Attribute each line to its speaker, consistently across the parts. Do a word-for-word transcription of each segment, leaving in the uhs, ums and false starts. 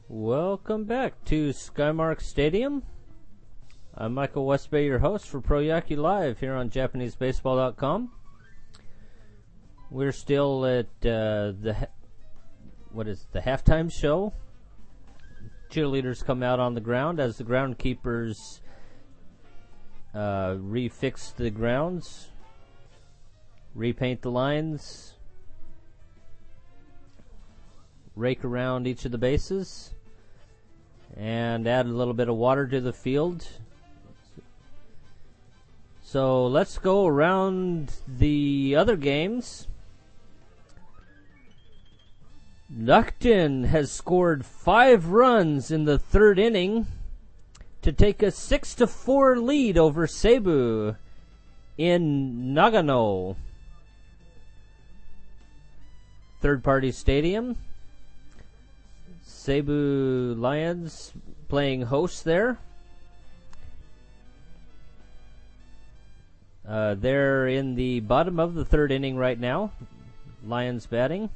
Speaker 1: Welcome back to Skymark Stadium. I'm Michael Westbay, your host for Pro Yaki Live here on Japanese Baseball dot com. We're still at uh, the ha- what is it, the halftime show. Cheerleaders come out on the ground as the groundkeepers uh, refix the grounds, repaint the lines, rake around each of the bases, and add a little bit of water to the field. So let's go around the other games. Nakten has scored five runs in the third inning to take a six to four lead over Seibu in Nagano. Third party stadium. Seibu Lions playing host there. Uh, they're in the bottom of the third inning right now. Lions batting.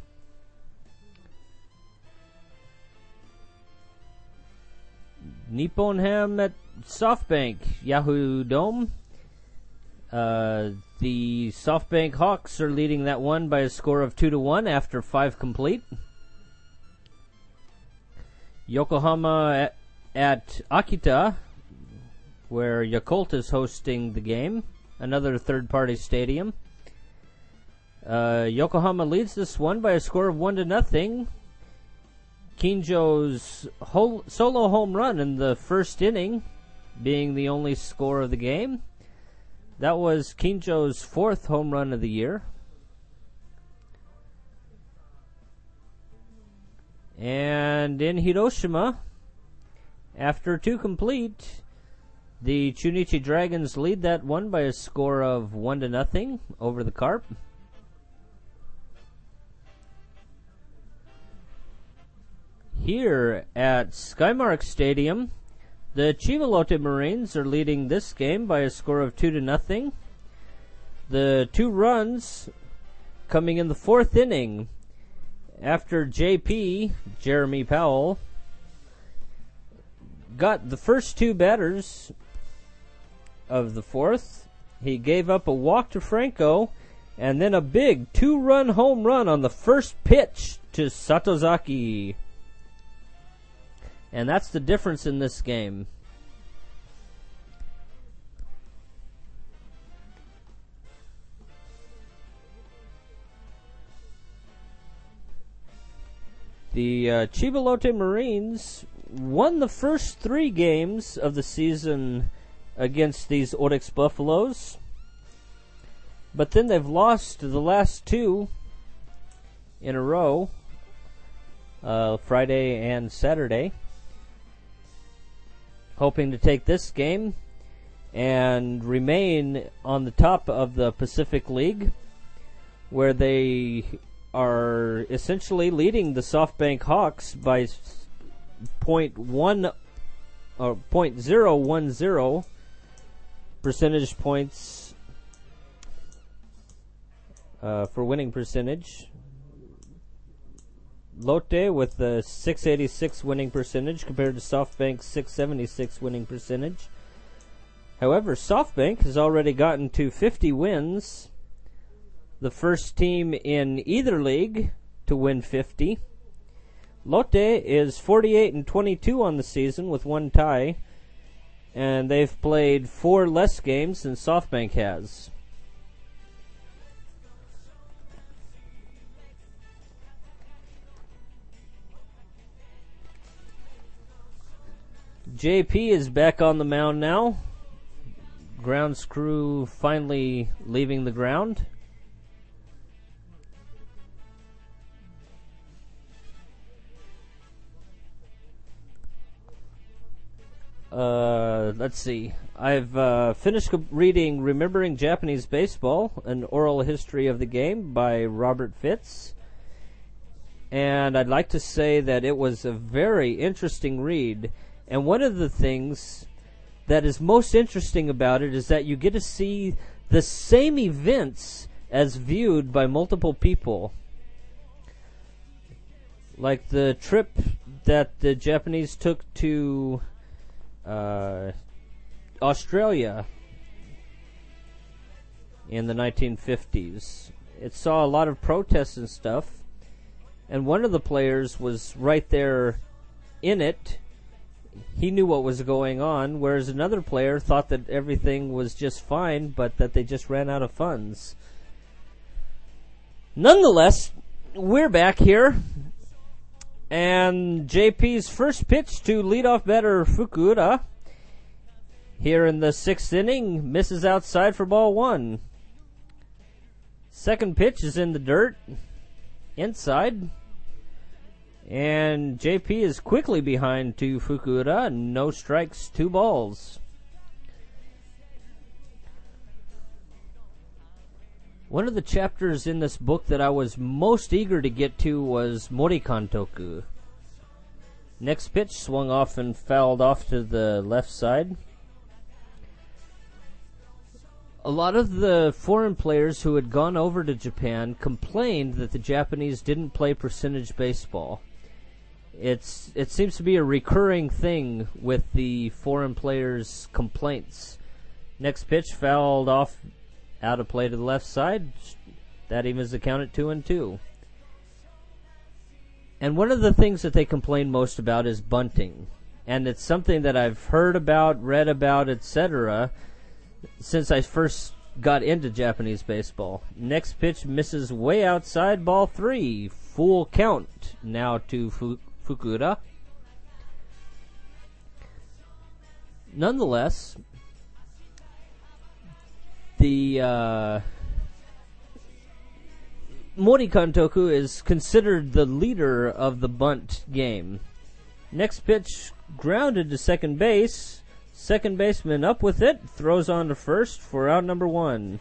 Speaker 1: Nipponham at SoftBank, Yahoo Dome. Uh, the SoftBank Hawks are leading that one by a score of two to one after five complete. Yokohama at, at Akita, where Yakult is hosting the game, another third-party stadium. Uh, Yokohama leads this one by a score of one to nothing. Kinjo's whole, solo home run in the first inning being the only score of the game. That was Kinjo's fourth home run of the year. And in Hiroshima, after two complete, the Chunichi Dragons lead that one by a score of one to nothing over the Carp. Here at Skymark Stadium, the Chivalote Marines are leading this game by a score of two to nothing. The two runs coming in the fourth inning after J P, Jeremy Powell, got the first two batters of the fourth. He gave up a walk to Franco and then a big two-run home run on the first pitch to Satozaki. And that's the difference in this game. The uh, Chivalote Marines won the first three games of the season against these Oryx Buffaloes, but then they've lost the last two in a row, uh, Friday and Saturday. Hoping to take this game and remain on the top of the Pacific League, where they are essentially leading the SoftBank Hawks by point one or point zero one zero percentage points uh, for winning percentage. Lotte with the six eighty-six winning percentage compared to SoftBank's six seventy-six winning percentage. However, SoftBank has already gotten to fifty wins, the first team in either league to win fifty. Lotte is forty-eight and twenty-two on the season with one tie, and they've played four less games than SoftBank has. J P is back on the mound now. Grounds crew finally leaving the ground. Uh, let's see. I've uh, finished reading Remembering Japanese Baseball, an oral history of the game by Robert Fitz. And I'd like to say that it was a very interesting read. And one of the things that is most interesting about it is that you get to see the same events as viewed by multiple people. Like the trip that the Japanese took to uh, Australia in the nineteen fifties. It saw a lot of protests and stuff, and one of the players was right there in it. He knew what was going on, whereas another player thought that everything was just fine, but that they just ran out of funds. Nonetheless, we're back here, and J P's first pitch to leadoff batter Fukuda here in the sixth inning misses outside for ball one. Second pitch is in the dirt, inside. And J P is quickly behind to Fukuda. No strikes, two balls. One of the chapters in this book that I was most eager to get to was Mori Kantoku. Next pitch swung off and fouled off to the left side. A lot of the foreign players who had gone over to Japan complained that the Japanese didn't play percentage baseball. It's it seems to be a recurring thing with the foreign players' complaints. Next pitch fouled off out of play to the left side. That evens the count at two and two. And one of the things that they complain most about is bunting. And it's something that I've heard about, read about, et cetera since I first got into Japanese baseball. Next pitch misses way outside, ball three. Full count now to Fu- Fukuda. Nonetheless, the uh, Mori Kantoku is considered the leader of the bunt game. Next pitch grounded to second base. Second baseman up with it, throws on to first for out number one.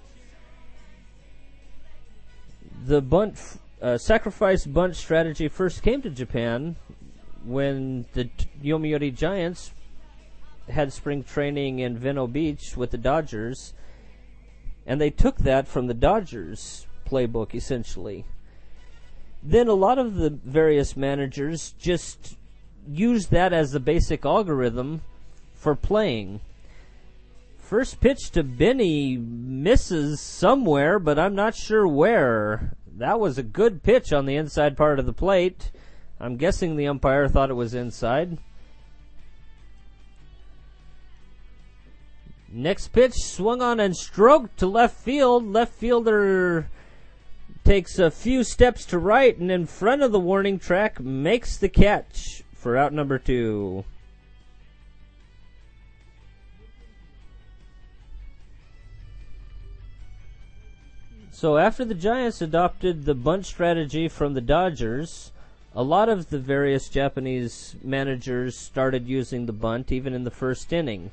Speaker 1: The bunt, uh, sacrifice bunt strategy first came to Japan when the Yomiuri Giants had spring training in Veno Beach with the Dodgers, and they took that from the Dodgers playbook, essentially. Then a lot of the various managers just used that as the basic algorithm for playing. First pitch to Benny misses somewhere, but I'm not sure where. That was a good pitch on the inside part of the plate. I'm guessing the umpire thought it was inside. Next pitch swung on and stroked to left field. Left fielder takes a few steps to right and in front of the warning track makes the catch for out number two. So after the Giants adopted the bunt strategy from the Dodgers, a lot of the various Japanese managers started using the bunt even in the first inning.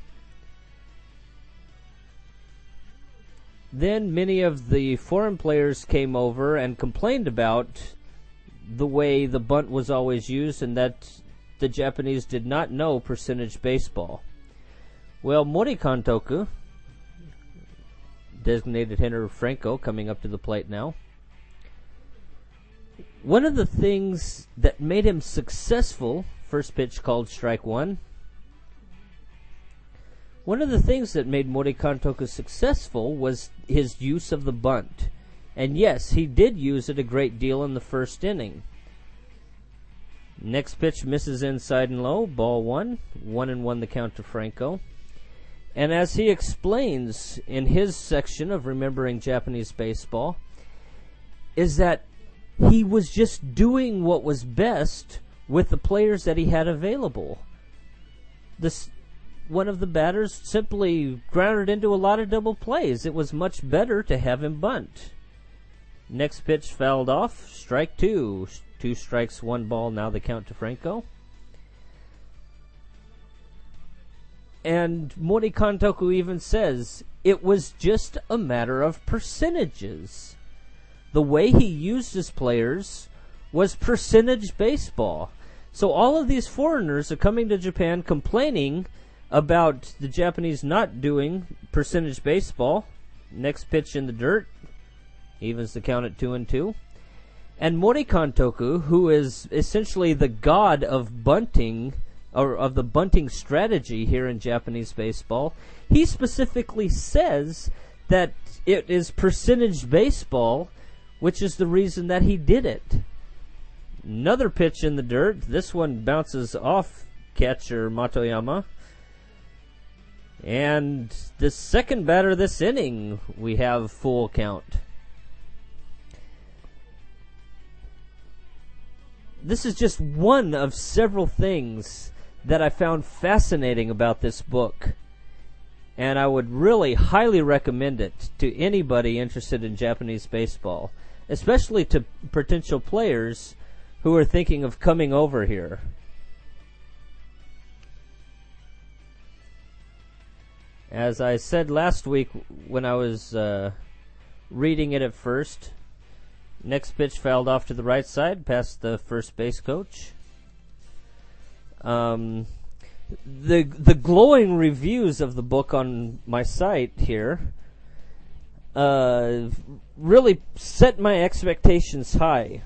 Speaker 1: Then many of the foreign players came over and complained about the way the bunt was always used and that the Japanese did not know percentage baseball. Well, Mori Kantoku, designated hitter Franco, coming up to the plate now. One of the things that made him successful, first pitch called strike one. One of the things that made Mori Kantoku successful was his use of the bunt. And yes, he did use it a great deal in the first inning. Next pitch misses inside and low, ball one. One and one the count to Franco. And as he explains in his section of Remembering Japanese Baseball, is that he was just doing what was best with the players that he had available. This, one of the batters simply grounded into a lot of double plays. It was much better to have him bunt. Next pitch fouled off, strike two. Two strikes, one ball, now the count to Franco. And Mori Kantoku even says it was just a matter of percentages. The way he used his players was percentage baseball. So all of these foreigners are coming to Japan complaining about the Japanese not doing percentage baseball. Next pitch in the dirt, evens the count at two and two. And Mori Kantoku, who is essentially the god of bunting, or of the bunting strategy here in Japanese baseball, he specifically says that it is percentage baseball, which is the reason that he did it. Another pitch in the dirt. This one bounces off catcher Matoyama. And the second batter this inning, we have full count. This is just one of several things that I found fascinating about this book. And I would really highly recommend it to anybody interested in Japanese baseball, especially to potential players who are thinking of coming over here. As I said last week when I was uh, reading it at first, next pitch fouled off to the right side, past the first base coach. Um, the the glowing reviews of the book on my site here uh, really set my expectations high.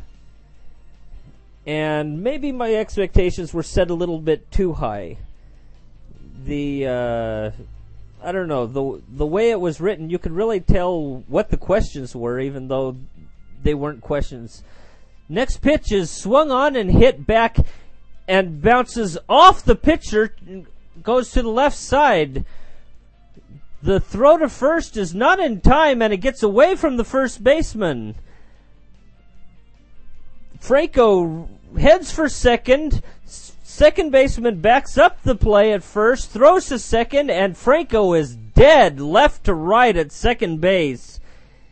Speaker 1: And maybe my expectations were set a little bit too high. The, uh, I don't know, the the way it was written, you could really tell what the questions were, even though they weren't questions. Next pitch is swung on and hit back and bounces off the pitcher, goes to the left side. The throw to first is not in time, and it gets away from the first baseman. Franco heads for second. Second baseman backs up the play at first, throws to second, and Franco is dead left to right at second base.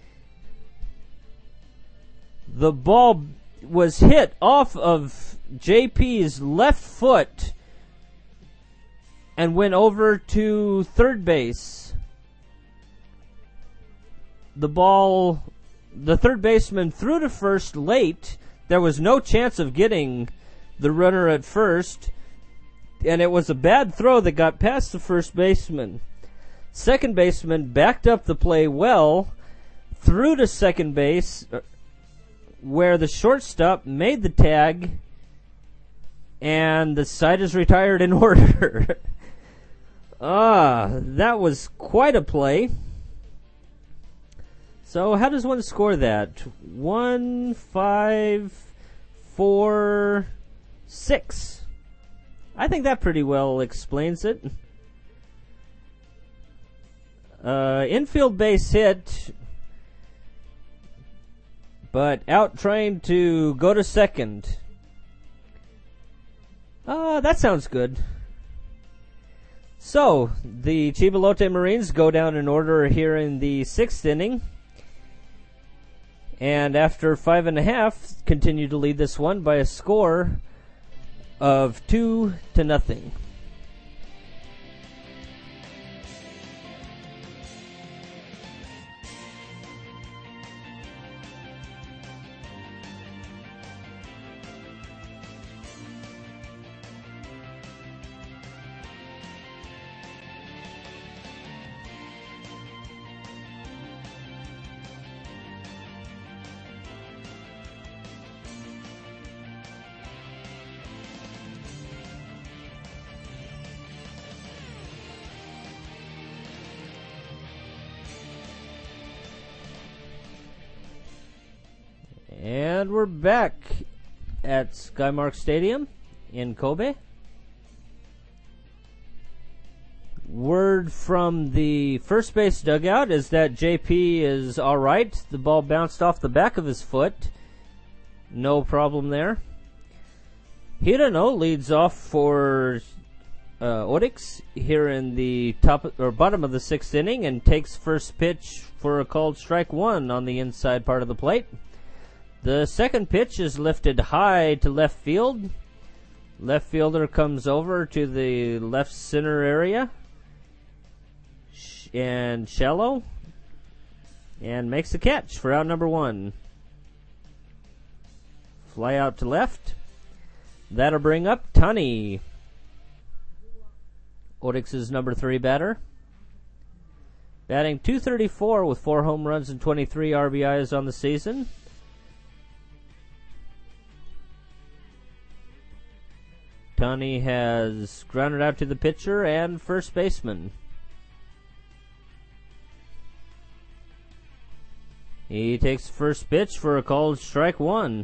Speaker 1: The ball was hit off of J P's left foot and went over to third base. The ball, the third baseman threw to first late. There was no chance of getting the runner at first, and it was a bad throw that got past the first baseman. Second baseman backed up the play well, threw to second base, where the shortstop made the tag, and the side is retired in order. Ah, that was quite a play. So how does one score that? One, five, four, six. I think that pretty well explains it. Uh, infield base hit, but out trying to go to second. Uh, that sounds good. So, the Chibalote Marines go down in order here in the sixth inning. And after five and a half, continue to lead this one by a score of two to nothing. And we're back at Skymark Stadium in Kobe. Word from the first base dugout is that J P is all right. The ball bounced off the back of his foot. No problem there. Hirano leads off for uh, Orix here in the top or bottom of the sixth inning and takes first pitch for a called strike one on the inside part of the plate. The second pitch is lifted high to left field. Left fielder comes over to the left center area and shallow and makes the catch for out number one. Fly out to left. That'll bring up Tani, Orix's number three batter. Batting two thirty-four with four home runs and twenty-three R B Is on the season. Tani has grounded out to the pitcher and first baseman. He takes first pitch for a called strike one.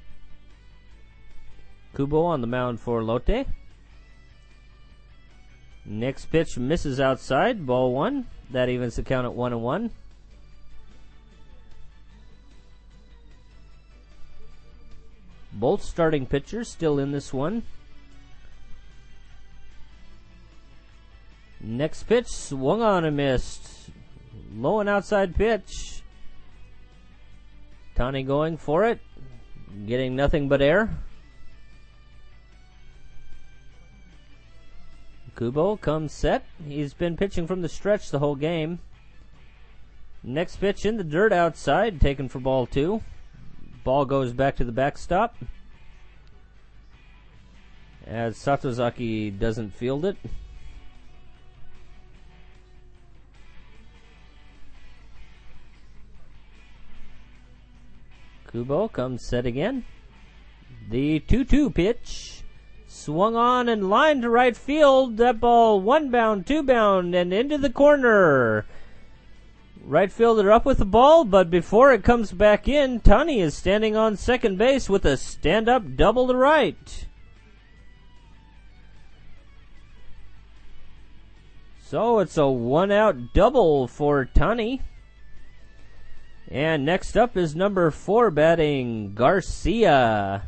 Speaker 1: Kubo on the mound for Lotte. Next pitch misses outside, ball one. That evens the count at one and one. Both starting pitchers still in this one. Next pitch swung on and missed. Low and outside pitch. Tani going for it. Getting nothing but air. Kubo comes set. He's been pitching from the stretch the whole game. Next pitch in the dirt outside, taken for ball two. Ball goes back to the backstop as Satozaki doesn't field it. Kubo comes set again. The two two pitch. Swung on and lined to right field. That ball one bound, two bound, and into the corner. Right fielder up with the ball, but before it comes back in, Tani is standing on second base with a stand-up double to right. So it's a one-out double for Tani. And next up is number four batting, Garcia.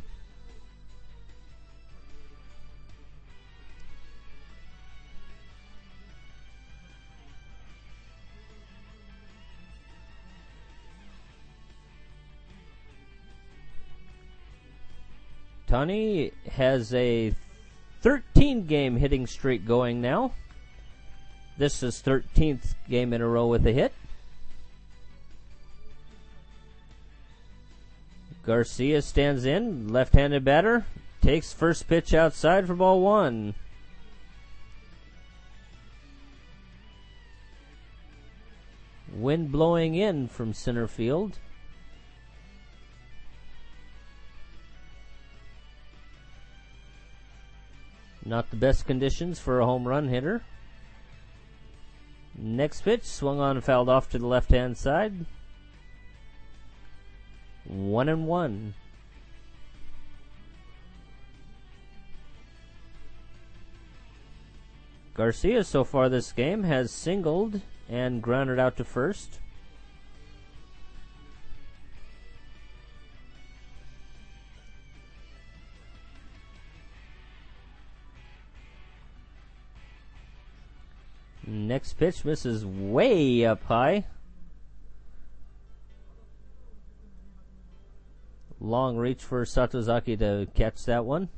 Speaker 1: Tani has a thirteen game hitting streak going now. This is thirteenth game in a row with a hit. Garcia stands in, left-handed batter, takes first pitch outside for ball one. Wind blowing in from center field. Not the best conditions for a home run hitter. Next pitch, swung on and fouled off to the left-hand side. One and one. Garcia so far this game has singled and grounded out to first. Next pitch misses way up high. Long reach for Satozaki to catch that one.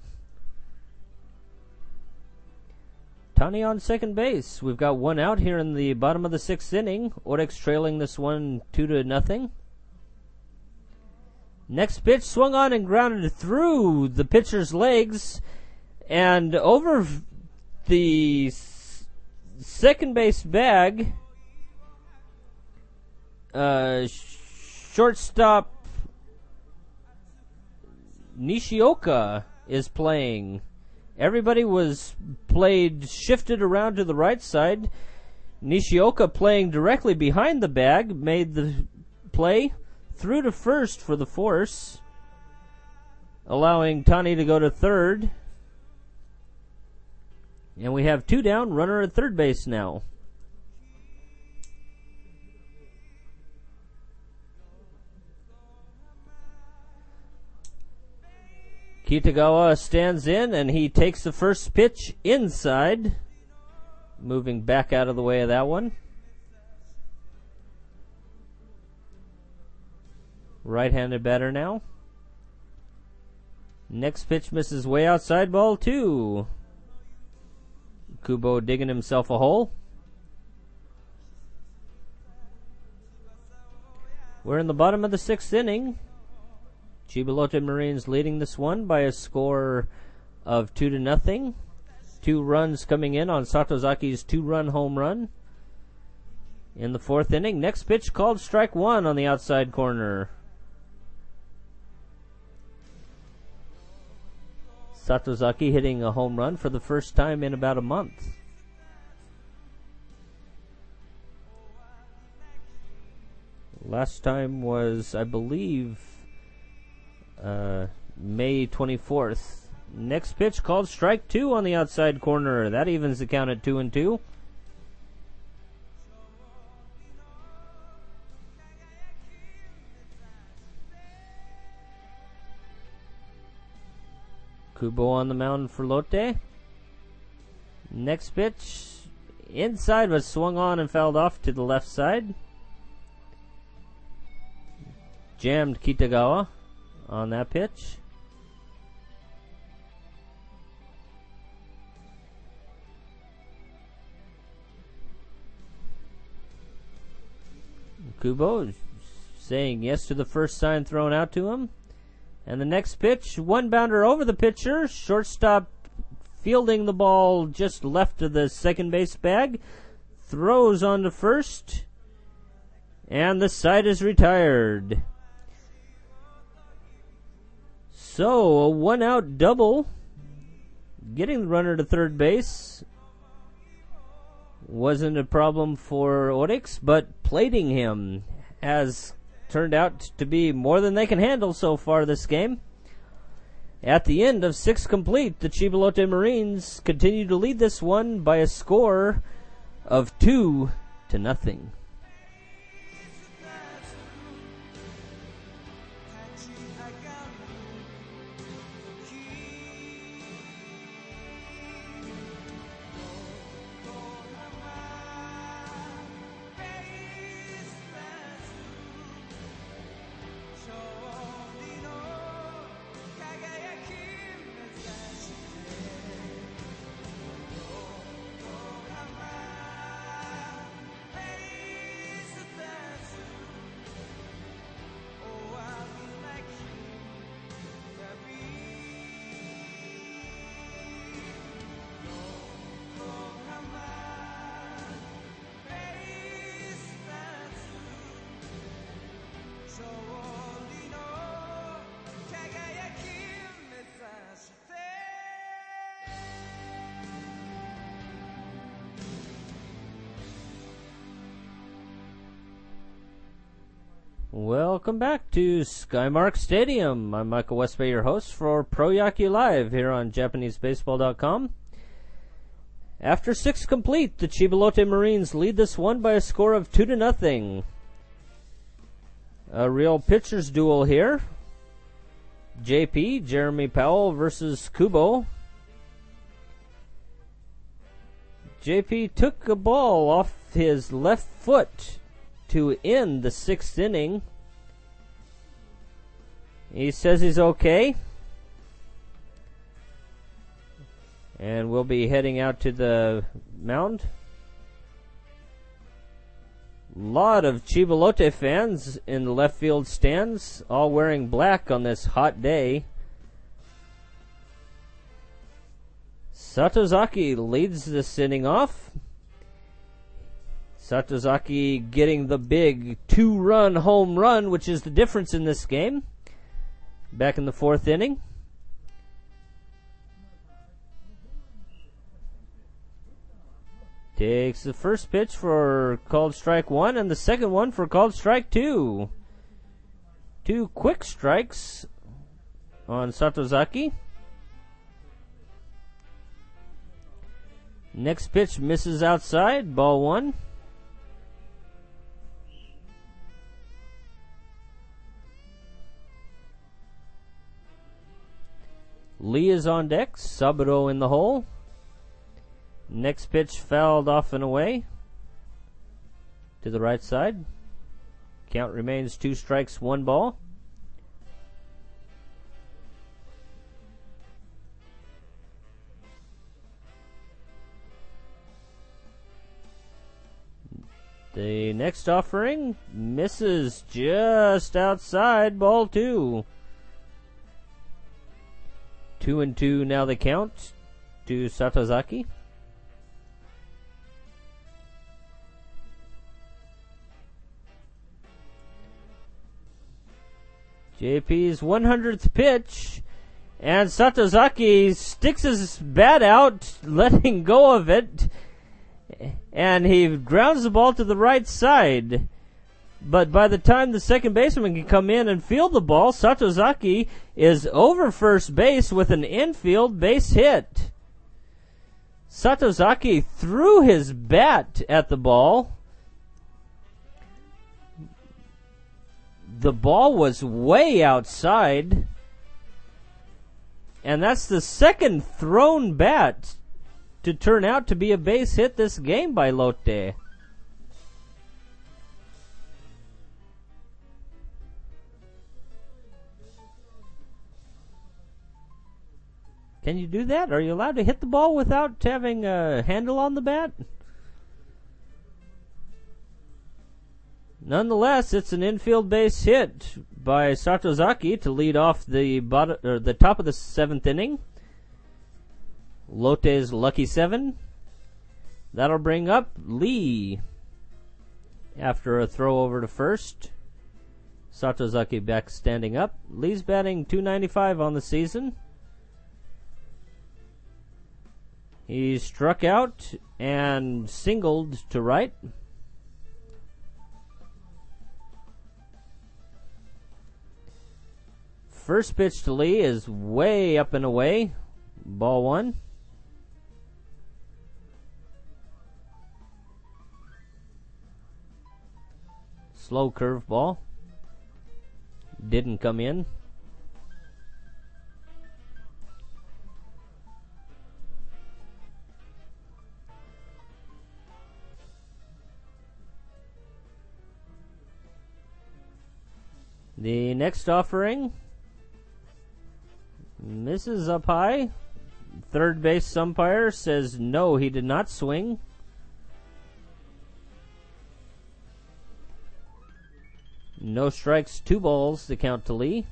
Speaker 1: Tani on second base. We've got one out here in the bottom of the sixth inning. Orix trailing this one two to nothing. Next pitch swung on and grounded through the pitcher's legs and over the second base bag. Uh, shortstop Nishioka is playing. Everybody was played, shifted around to the right side. Nishioka playing directly behind the bag, made the play through to first for the force, allowing Tani to go to third. And we have two down, runner at third base now. Kitagawa stands in and he takes the first pitch inside, moving back out of the way of that one. Right-handed batter now. Next pitch misses way outside, ball two. Kubo digging himself a hole. We're in the bottom of the sixth inning. Chiba Lotte Marines leading this one by a score of two to nothing. Two runs coming in on Satozaki's two-run home run in the fourth inning. Next pitch called strike one on the outside corner. Satozaki hitting a home run for the first time in about a month. Last time was, I believe, uh, May twenty-fourth. Next pitch called strike two on the outside corner. That evens the count at two and two. Kubo on the mound for Lotte. Next pitch inside was swung on and fouled off to the left side. Jammed Kitagawa on that pitch. Kubo saying yes to the first sign thrown out to him. And the next pitch, one bounder over the pitcher. Shortstop fielding the ball just left of the second base bag. Throws on to first. And the side is retired. So, a one-out double. Getting the runner to third base wasn't a problem for Orix, but plating him has turned out to be more than they can handle so far this game. At the end of six complete, the Chibalote Marines continue to lead this one by a score of two to nothing. Welcome back to Skymark Stadium. I'm Michael Westbay, your host for Pro Yaku Live here on Japanese Baseball dot com. After six complete, the Chibalote Marines lead this one by a score of two to nothing. A real pitcher's duel here. J P, Jeremy Powell versus Kubo. J P took a ball off his left foot to end the sixth inning. He says he's okay. And we'll be heading out to the mound. Lot of Chibalote fans in the left field stands, all wearing black on this hot day. Satozaki leads this inning off. Satozaki getting the big two-run home run, which is the difference in this game. Back in the fourth inning. Takes the first pitch for called strike one and the second one for called strike two. Two quick strikes on Satozaki. Next pitch misses outside, ball one. Lee is on deck, Saburo in the hole. Next pitch fouled off and away to the right side. Count remains two strikes, one ball. The next offering misses just outside, ball two. Two and two now the count to Satozaki. J P's one hundredth pitch And Satozaki sticks his bat out, letting go of it, and he grounds the ball to the right side. But by the time the second baseman can come in and field the ball, Satozaki is over first base with an infield base hit. Satozaki threw his bat at the ball. The ball was way outside. And that's the second thrown bat to turn out to be a base hit this game by Lotte. Can you do that? Are you allowed to hit the ball without having a handle on the bat? Nonetheless, it's an infield base hit by Satozaki to lead off the bottom, or the top of the seventh inning. Lotte's lucky seven. That'll bring up Lee after a throw over to first. Satozaki back standing up. Lee's batting two ninety-five on the season. He struck out and singled to right. First pitch to Lee is way up and away. Ball one. Slow curveball. Didn't come in. The next offering misses up high. Third base umpire says no, he did not swing. No strikes, two balls, the count to Lee.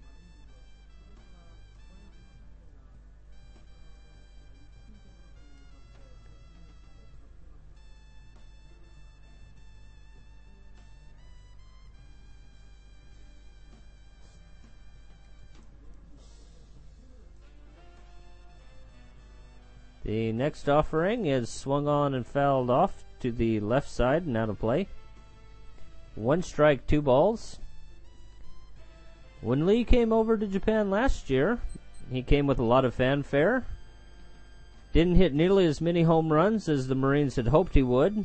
Speaker 1: The next offering is swung on and fouled off to the left side and out of play. One strike, two balls. When Lee came over to Japan last year, he came with a lot of fanfare. Didn't hit nearly as many home runs as the Marines had hoped he would.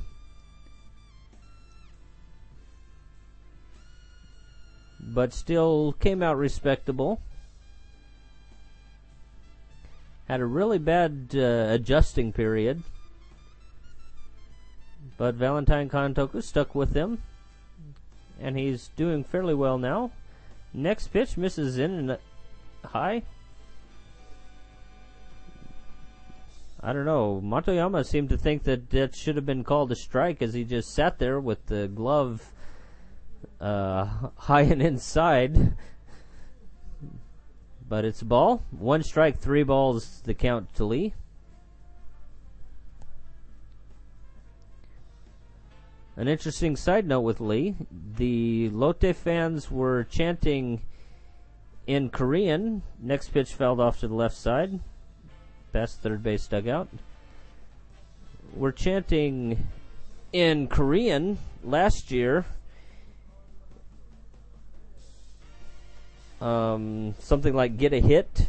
Speaker 1: But still came out respectable. Had a really bad uh, adjusting period. But Valentine Kantoku stuck with him. And he's doing fairly well now. Next pitch misses in and high. I don't know. Motoyama seemed to think that that should have been called a strike as he just sat there with the glove uh, high and inside. But it's a ball. One strike, three balls, the count to Lee. An interesting side note with Lee. The Lotte fans were chanting in Korean. Next pitch fouled off to the left side. Past third base dugout. We're chanting in Korean last year. Um, something like get a hit.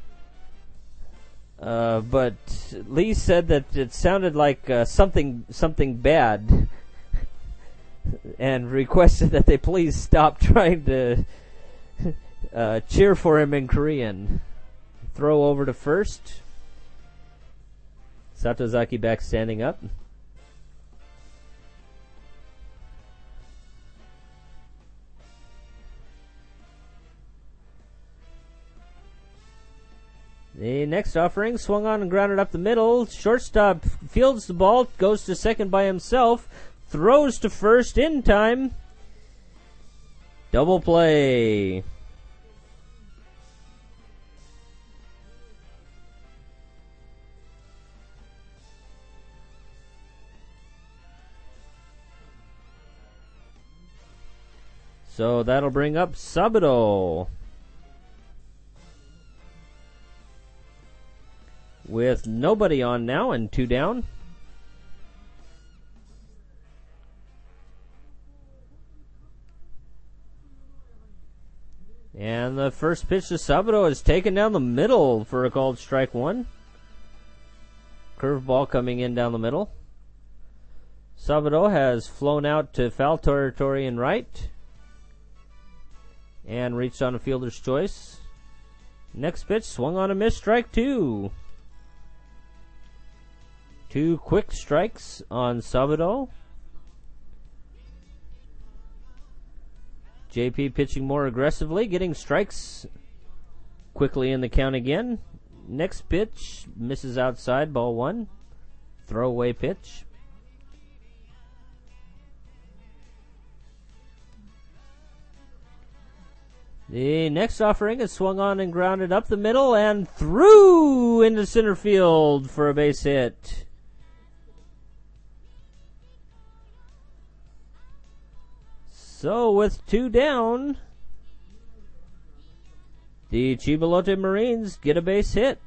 Speaker 1: Uh, but Lee said that it sounded like uh, something something bad and requested that they please stop trying to uh, cheer for him in Korean. Throw over to first. Satozaki back standing up. The next offering swung on and grounded up the middle. Shortstop fields the ball, goes to second by himself, throws to first in time. Double play. So that'll bring up Saburo. with nobody on now and two down. And the first pitch to Sabado is taken down the middle for a called strike one. Curveball coming in down the middle. Sabado has flown out to foul territory in right and reached on a fielder's choice. Next pitch swung on a miss, strike two. Two quick strikes on Sabado. J P pitching more aggressively, getting strikes quickly in the count again. Next pitch misses outside, ball one. Throwaway pitch. The next offering is swung on and grounded up the middle and through into center field for a base hit. So with two down, the Chibalote Marines get a base hit.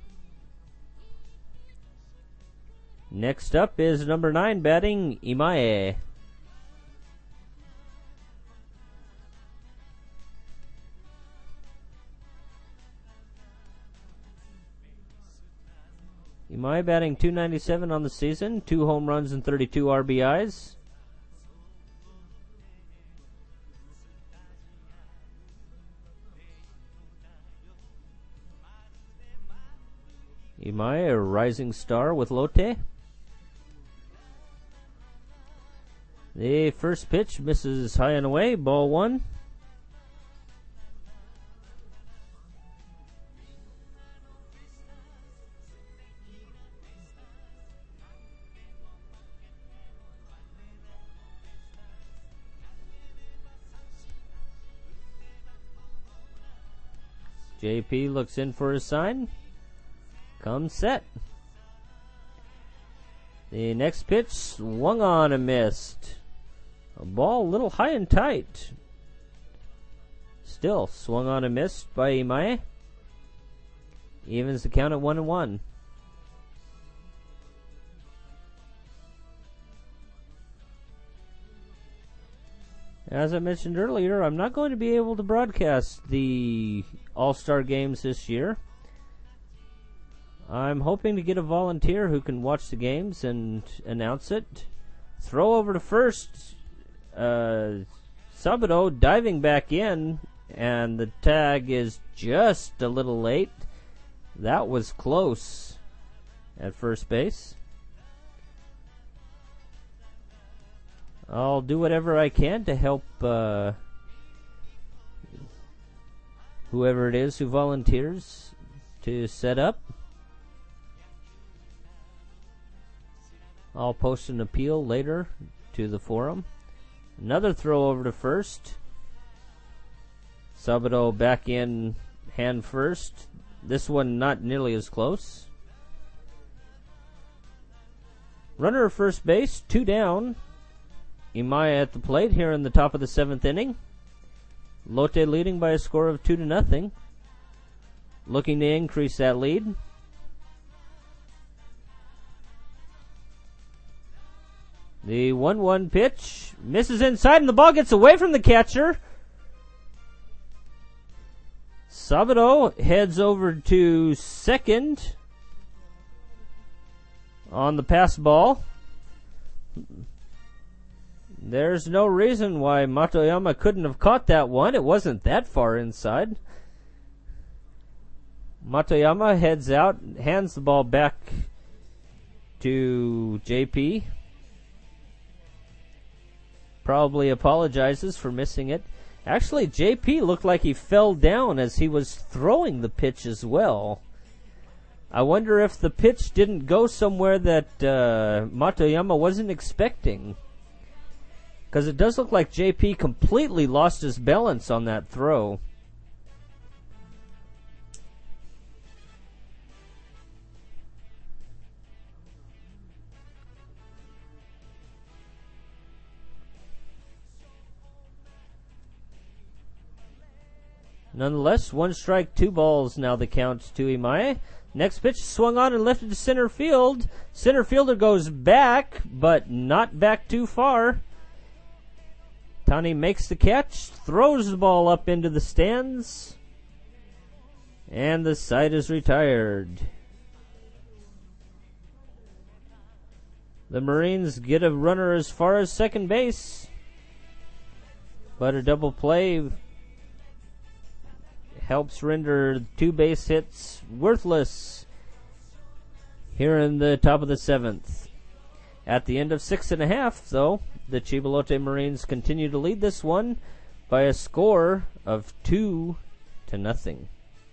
Speaker 1: Next up is number nine batting, Imae. Imae batting two ninety-seven on the season, two home runs and thirty-two R B Is. Imae, a rising star with Lotte. The first pitch misses high and away, ball one. J P looks in for his sign. Comes set. The next pitch swung on and missed. A ball a little high and tight. Still swung on and missed by Imae. Evens the count at one and one. As I mentioned earlier, I'm not going to be able to broadcast the All-Star games this year. I'm hoping to get a volunteer who can watch the games and announce it. Throw over to first. Uh, Sabado diving back in, and the tag is just a little late. That was close at first base. I'll do whatever I can to help uh, whoever it is who volunteers to set up. I'll post an appeal later to the forum. Another throw over to first. Sabado back in hand first. This one not nearly as close. Runner at first base, two down. Imae at the plate here in the top of the seventh inning. Lotte leading by a score of two to nothing. Looking to increase that lead. The one one pitch misses inside, and the ball gets away from the catcher. Sabado heads over to second on the pass ball. There's no reason why Motoyama couldn't have caught that one. It wasn't that far inside. Motoyama heads out, hands the ball back to J P. Probably apologizes for missing it. Actually, J P looked like he fell down as he was throwing the pitch as well. I wonder if the pitch didn't go somewhere that uh, Motoyama wasn't expecting. Because it does look like J P completely lost his balance on that throw. Nonetheless, one strike, two balls now the count to Imae. Next pitch swung on and lifted to center field. Center fielder goes back, but not back too far. Tani makes the catch, throws the ball up into the stands, and the side is retired. The Marines get a runner as far as second base, but a double play helps render two base hits worthless here in the top of the seventh. At the end of six and a half, though, the Chibolote Marines continue to lead this one by a score of two to nothing.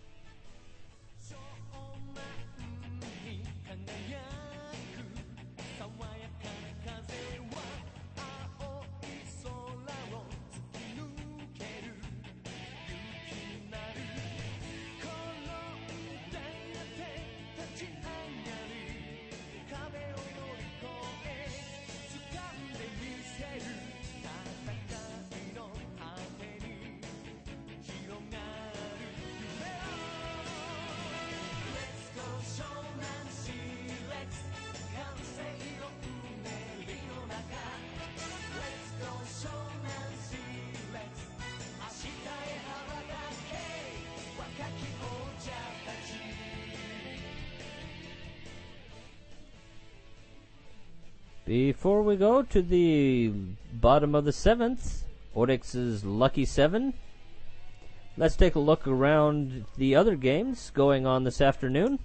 Speaker 1: Before we go to the bottom of the seventh, Orix's Lucky Seven, let's take a look around the other games going on this afternoon.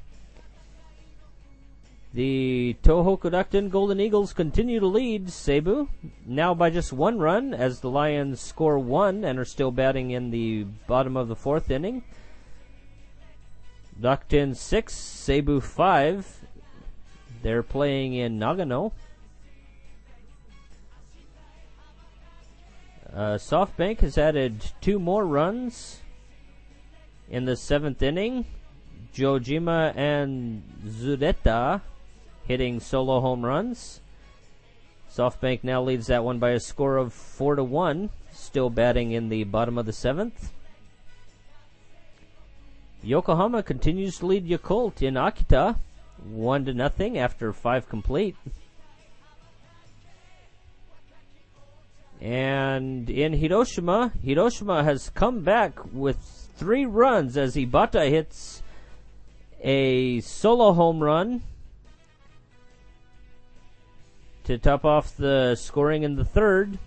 Speaker 1: The Tohoku Rakuten Golden Eagles continue to lead Seibu, now by just one run, as the Lions score one and are still batting in the bottom of the fourth inning. Rakuten six, Seibu five. They're playing in Nagano. Uh, SoftBank has added two more runs in the seventh inning. Jojima and Zureta hitting solo home runs. SoftBank now leads that one by a score of four to one, still batting in the bottom of the seventh. Yokohama continues to lead Yakult in Akita, one to nothing after five complete. And in Hiroshima, Hiroshima has come back with three runs as Ibata hits a solo home run to top off the scoring in the third,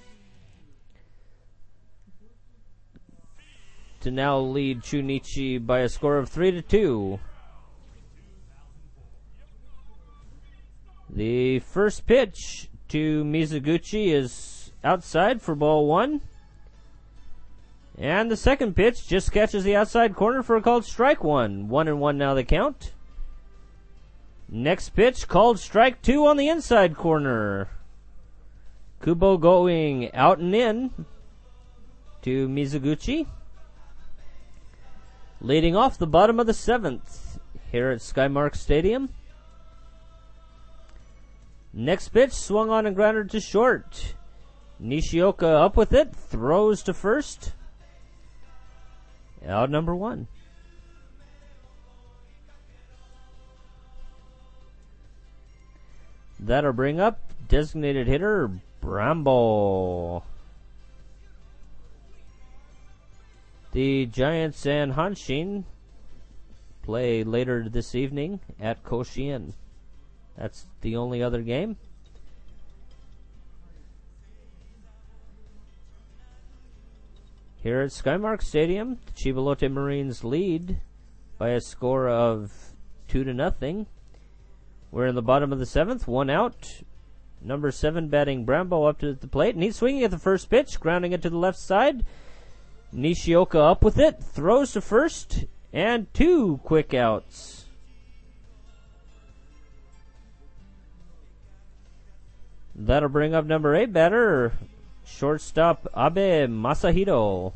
Speaker 1: to now lead Chunichi by a score of three to two. The first pitch to Mizuguchi is outside for ball one. And the second pitch just catches the outside corner for a called strike one. One and one now the count. Next pitch called strike two on the inside corner. Kubo going out and in to Mizuguchi. Leading off the bottom of the seventh here at Skymark Stadium. Next pitch swung on and grounded to short. Nishioka up with it, throws to first. Out number one. That'll bring up designated hitter Bramble. The Giants and Hanshin play later this evening at Koshien. That's the only other game. Here at Skymark Stadium, the Chibolote Marines lead by a score of two to nothing. We're in the bottom of the seventh, one out. Number seven batting Brambo up to the plate, and he's swinging at the first pitch, grounding it to the left side. Nishioka up with it, throws to first, and two quick outs. That'll bring up number eight batter, shortstop Abe Masahiro.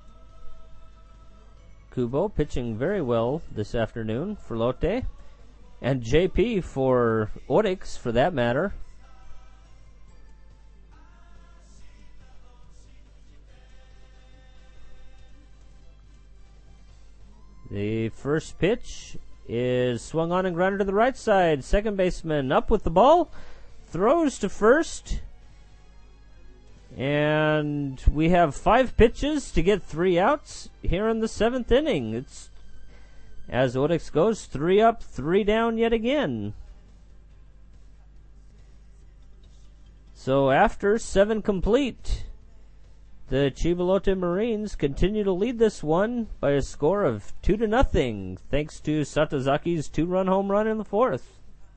Speaker 1: Kubo pitching very well this afternoon for Lotte. And J P for Orix, for that matter. The first pitch is swung on and grounded to the right side. Second baseman up with the ball, throws to first. And we have five pitches to get three outs here in the seventh inning. It's as Orix goes three up, three down yet again. So after seven complete, the Chivalote Marines continue to lead this one by a score of two to nothing, thanks to Satozaki's two-run home run in the fourth.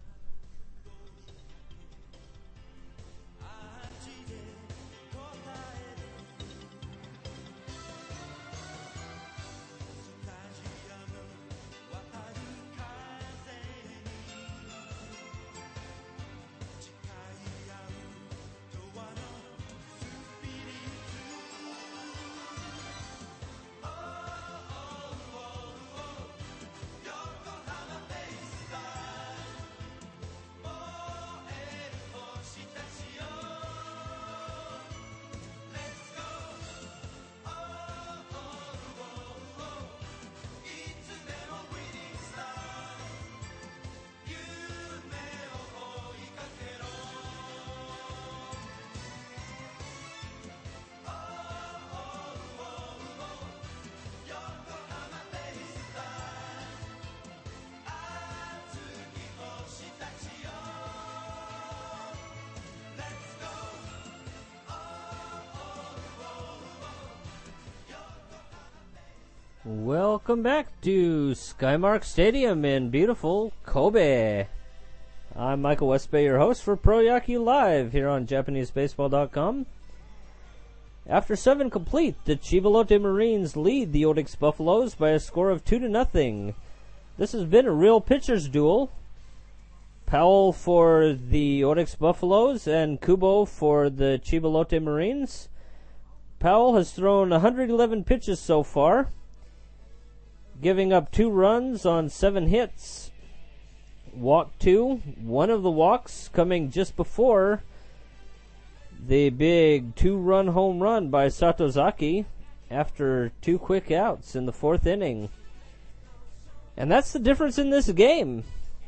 Speaker 1: Welcome back to Skymark Stadium in beautiful Kobe. I'm Michael Westbay, your host for Pro Yaku Live here on Japanese Baseball dot com. After seven complete, the Chivalote Marines lead the Orix Buffaloes by a score of two to nothing. This has been a real pitcher's duel. Powell for the Orix Buffaloes and Kubo for the Chivalote Marines. Powell has thrown one hundred eleven pitches so far, giving up two runs on seven hits. Walk two, one of the walks coming just before the big two-run home run by Satozaki after two quick outs in the fourth inning. And that's the difference in this game.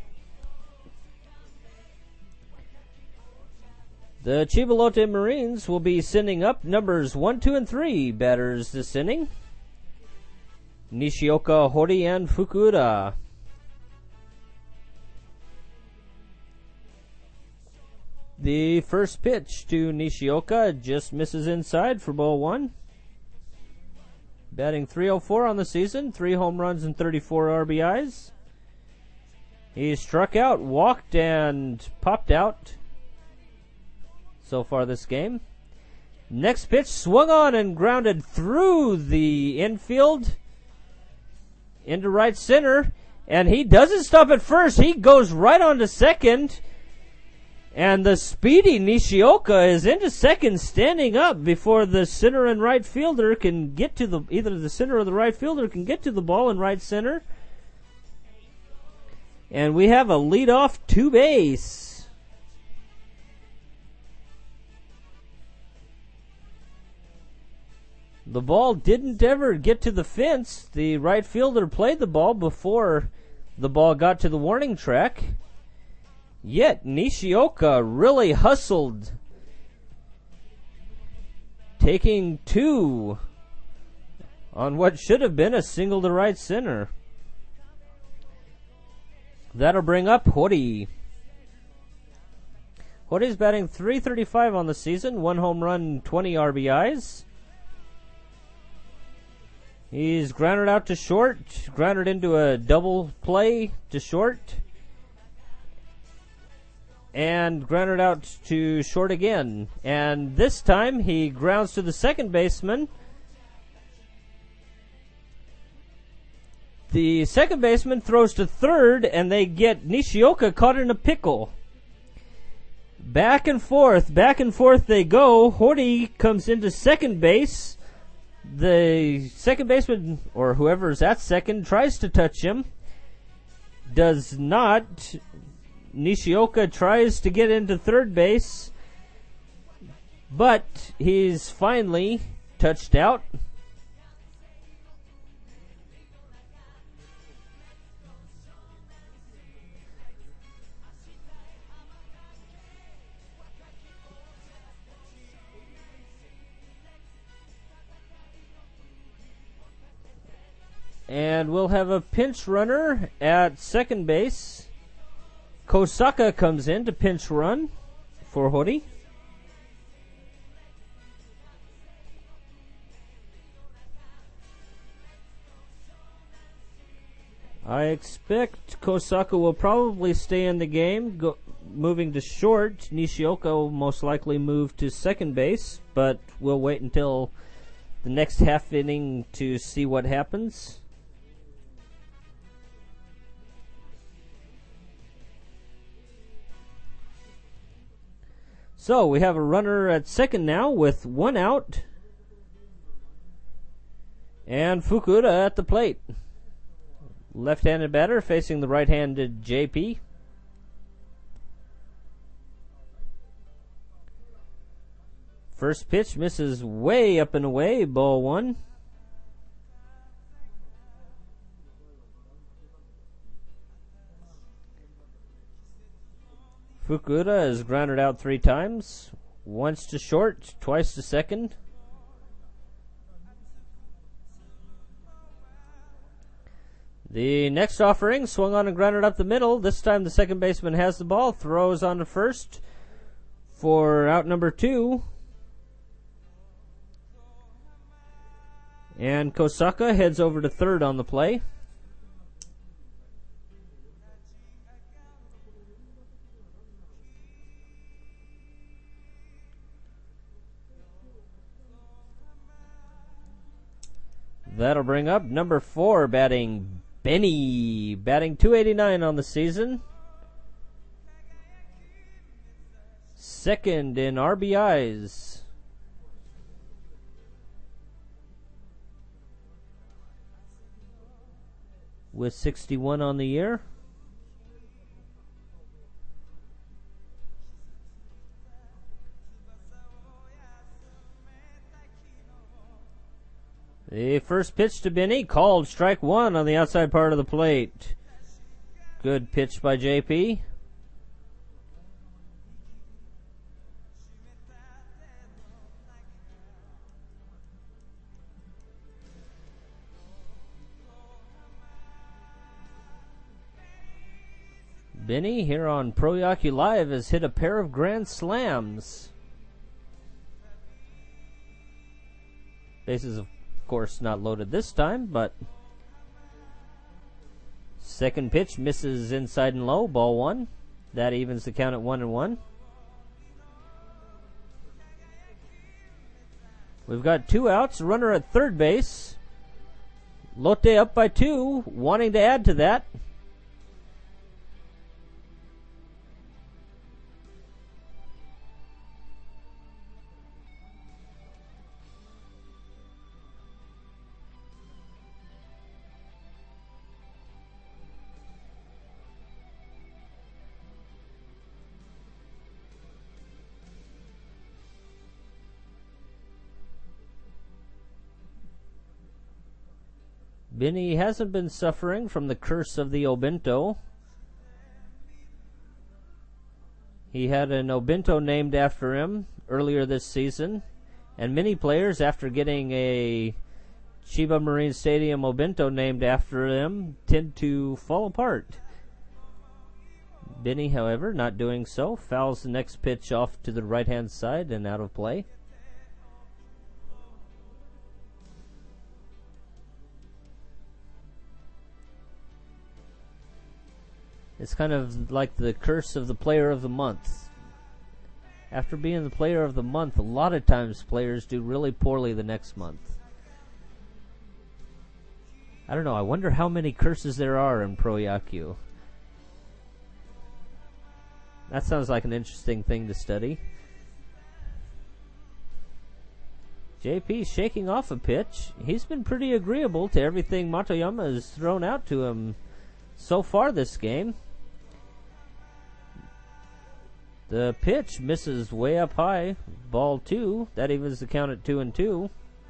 Speaker 1: The Chivalote Marines will be sending up numbers one, two, and three batters this inning. Nishioka, Hori, and Fukuda. The first pitch to Nishioka just misses inside for ball one. Batting three oh four on the season, three home runs and thirty-four R B Is. He struck out, walked, and popped out so far this game. Next pitch swung on and grounded through the infield into right center, and he doesn't stop at first. He goes right on to second, and the speedy Nishioka is into second, standing up before the center and right fielder can get to the, either the center or the right fielder can get to the ball in right center. And we have a leadoff two base. The ball didn't ever get to the fence. The right fielder played the ball before the ball got to the warning track. Yet Nishioka really hustled, taking two on what should have been a single to right center. That'll bring up Hori. Hori's batting three thirty-five on the season, one home run, twenty R B Is. He's grounded out to short, grounded into a double play to short, and grounded out to short again. And this time he grounds to the second baseman. The second baseman throws to third, and they get Nishioka caught in a pickle. Back and forth, back and forth they go. Hori comes into second base. The second baseman, or whoever's at second, tries to touch him. does not. Nishioka tries to get into third base, but he's finally touched out. And we'll have a pinch runner at second base. Kosaka comes in to pinch run for Hori. I expect Kosaka will probably stay in the game, go, moving to short. Nishioka will most likely move to second base, but we'll wait until the next half inning to see what happens. So we have a runner at second now with one out. And Fukuda at the plate. Left-handed batter facing the right-handed J P. First pitch misses way up and away, ball one. Fukuda is grounded out three times. Once to short, twice to second. The next offering swung on and grounded up the middle. This time the second baseman has the ball, throws on to first for out number two. And Kosaka heads over to third on the play. That'll bring up number four, batting Benny, batting two eighty-nine on the season. Second in R B Is. With sixty-one on the year. The first pitch to Benny, called strike one on the outside part of the plate. Good pitch by J P. Benny here on Pro Yaku Live has hit a pair of grand slams. Bases of course not loaded this time, but second pitch misses inside and low, ball one. That evens the count at one and one. We've got two outs, runner at third base. Lotte up by two, wanting to add to that. Benny hasn't been suffering from the curse of the Obento. He had an Obento named after him earlier this season, and many players, after getting a Chiba Marine Stadium Obento named after them, tend to fall apart. Benny, however, not doing so, fouls the next pitch off to the right-hand side and out of play. It's kind of like the curse of the player of the month. After being the player of the month, a lot of times players do really poorly the next month. I don't know, I wonder how many curses there are in Pro Yaku. That sounds like an interesting thing to study. J P shaking off a pitch. He's been pretty agreeable to everything Motoyama has thrown out to him so far this game. The pitch misses way up high. Ball two. That evens the count at two and two.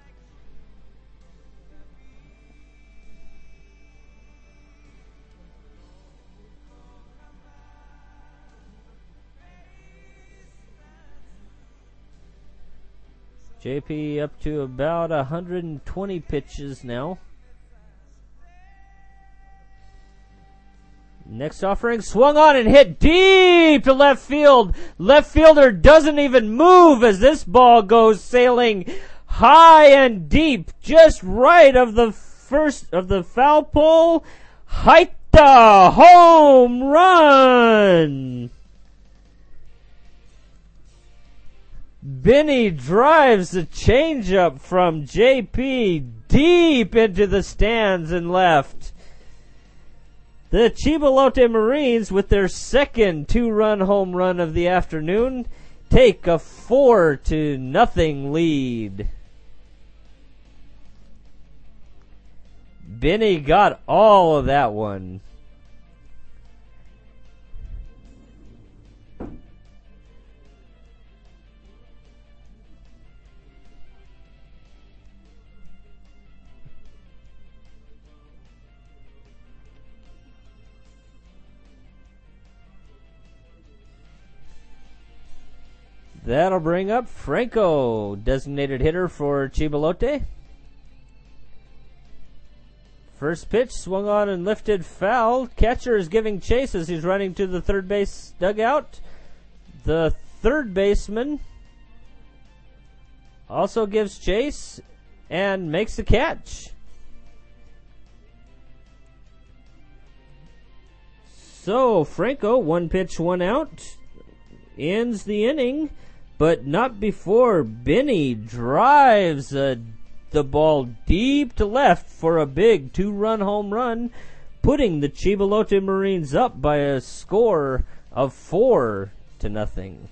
Speaker 1: J P up to about one hundred twenty pitches now. Next offering, swung on and hit deep to left field. Left fielder doesn't even move as this ball goes sailing high and deep, just right of the first of the foul pole. Haita, home run! Benny drives the changeup from J P deep into the stands and left. The Chibalote Marines, with their second two-run home run of the afternoon, take a four to nothing lead. Benny got all of that one. That'll bring up Franco, designated hitter for Chibalote. First pitch swung on and lifted foul. Catcher is giving chase as he's running to the third base dugout. The third baseman also gives chase and makes the catch. So Franco, one pitch, one out, ends the inning. But not before Benny drives uh, the ball deep to left for a big two-run home run, putting the Chibalote Marines up by a score of four to nothing.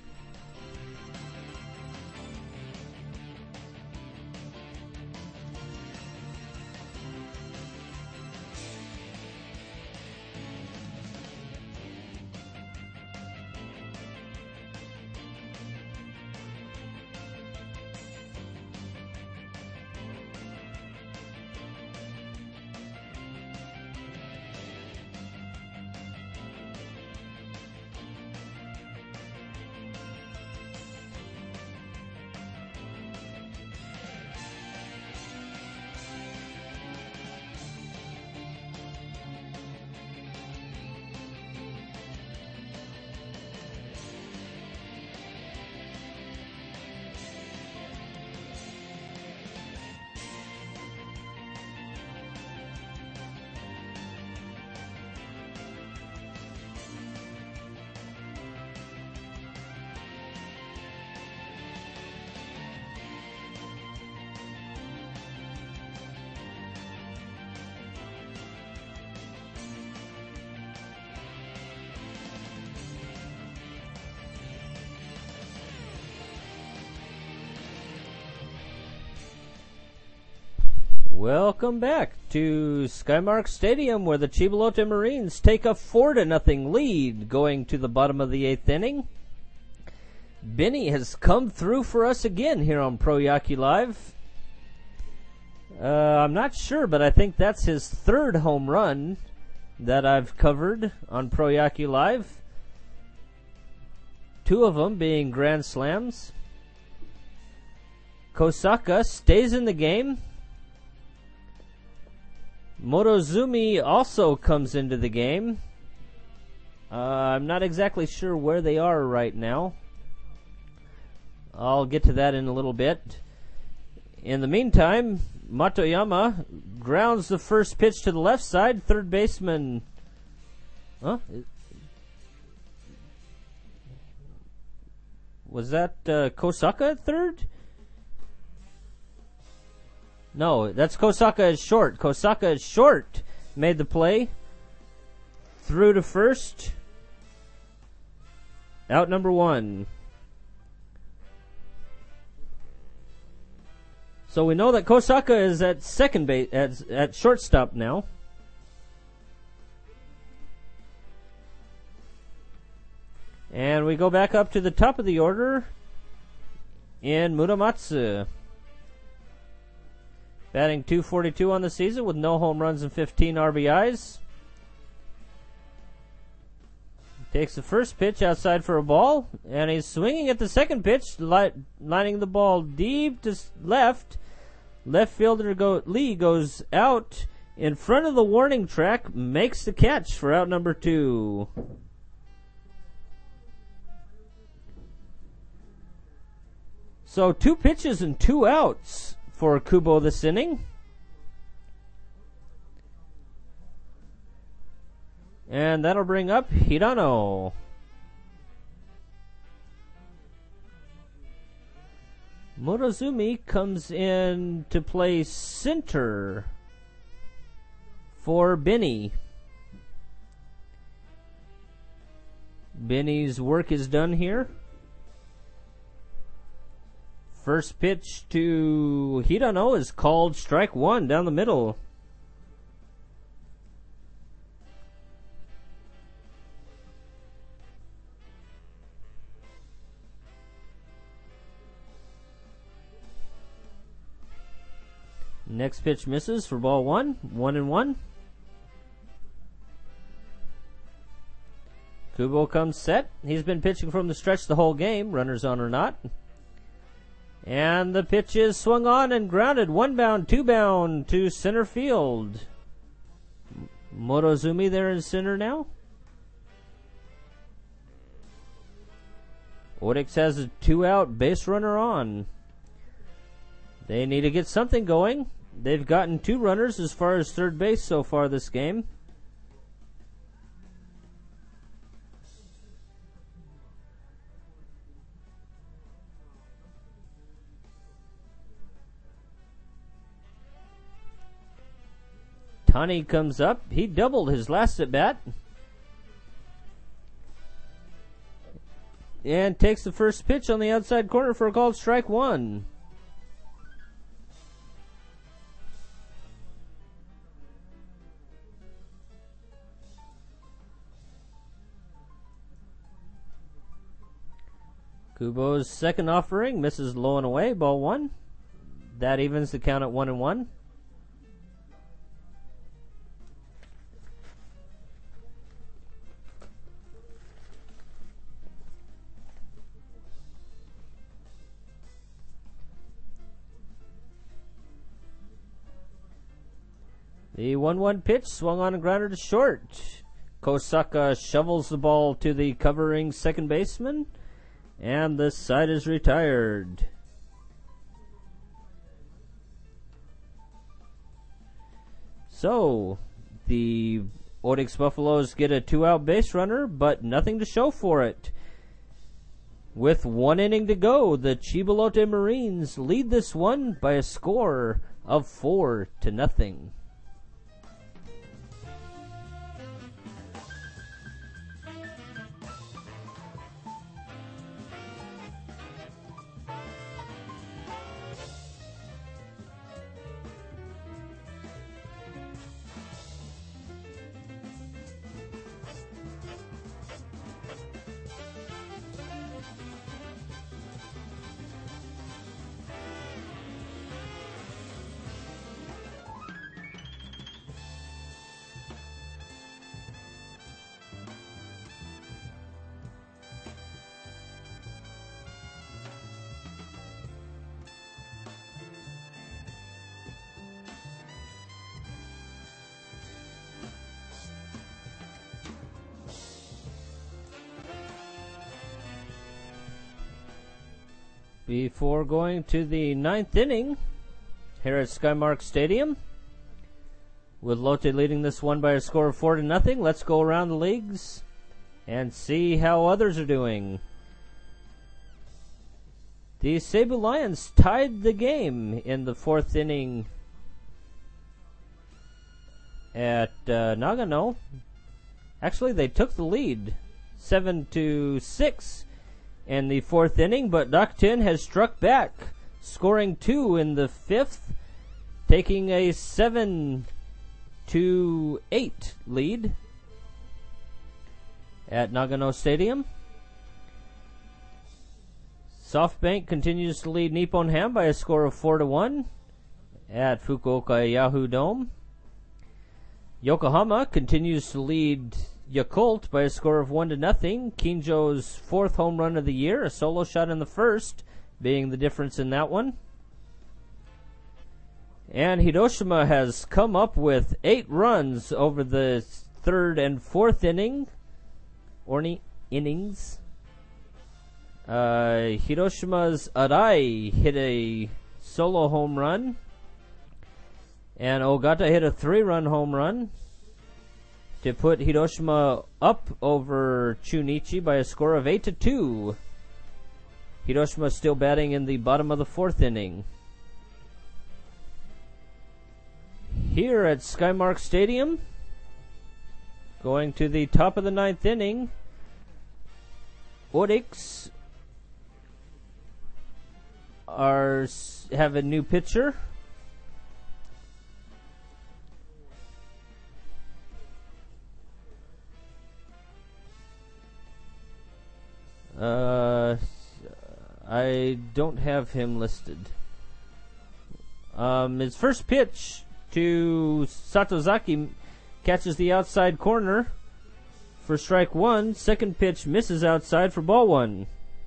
Speaker 1: Welcome back to Skymark Stadium, where the Chibalote Marines take a four to nothing lead going to the bottom of the eighth inning. Benny has come through for us again here on Pro Yaki Live. Uh, I'm not sure, but I think that's his third home run that I've covered on Pro Yaki Live. Two of them being grand slams. Kosaka stays in the game. Morozumi also comes into the game. Uh, I'm not exactly sure where they are right now. I'll get to that in a little bit. In the meantime, Matoyama grounds the first pitch to the left side. Third baseman... Huh? Was that uh, Kosaka at third? No, that's Kosaka is short. Kosaka is short. Made the play. Through to first. Out number one. So we know that Kosaka is at second base, at, at shortstop now. we go back up to the top of the order in Muramatsu. Batting two forty-two on the season with no home runs and fifteen R B Is. Takes the first pitch outside for a ball, and he's swinging at the second pitch, li- lining the ball deep to left. Left fielder go- Lee goes out in front of the warning track, makes the catch for out number two. So two pitches and two outs for Kubo this inning. And that'll bring up Hirano. Morozumi comes in to play center for Benny. Benny's work is done here. First pitch to Hirano is called strike one down the middle. Next pitch misses for ball one, one and one. Kubo comes set. He's been pitching from the stretch the whole game, runners on or not. And the pitch is swung on and grounded. One bound, two bound to center field. Morozumi there in center now. Orix has a two out base runner on. They need to get something going. They've gotten two runners as far as third base so far this game. Tani comes up. He doubled his last at bat. And takes the first pitch on the outside corner for a called strike one. Kubo's second offering misses low and away, ball one. That evens the count at one and one. The one one pitch swung on a grounder to short. Kosaka shovels the ball to the covering second baseman, and the side is retired. So, the Orix Buffaloes get a two-out base runner, but nothing to show for it. With one inning to go, the Chibolote Marines lead this one by a score of four to nothing. Before going to the ninth inning here at Skymark Stadium, with Lotte leading this one by a score of four to nothing, let's go around the leagues and see how others are doing. The Cebu Lions tied the game in the fourth inning at uh, Nagano. Actually, they took the lead, seven to six. In the fourth inning, but Nakten has struck back, scoring two in the fifth, taking a seven to eight lead at Nagano Stadium. SoftBank continues to lead Nippon Ham by a score of four to one at Fukuoka Yahoo Dome. Yokohama continues to lead Yakult by a score of one to nothing. Kinjo's fourth home run of the year, a solo shot in the first, being the difference in that one. And Hiroshima has come up with eight runs over the third and fourth inning, or innings. Uh, Hiroshima's Arai hit a solo home run. And Ogata hit a three-run home run to put Hiroshima up over Chunichi by a score of eight to two. Hiroshima still batting in the bottom of the fourth inning. Here at Skymark Stadium, going to the top of the ninth inning, Orix are have a new pitcher. Uh, I don't have him listed. Um, his first pitch to Satozaki catches the outside corner for strike one. Second pitch misses outside for ball one.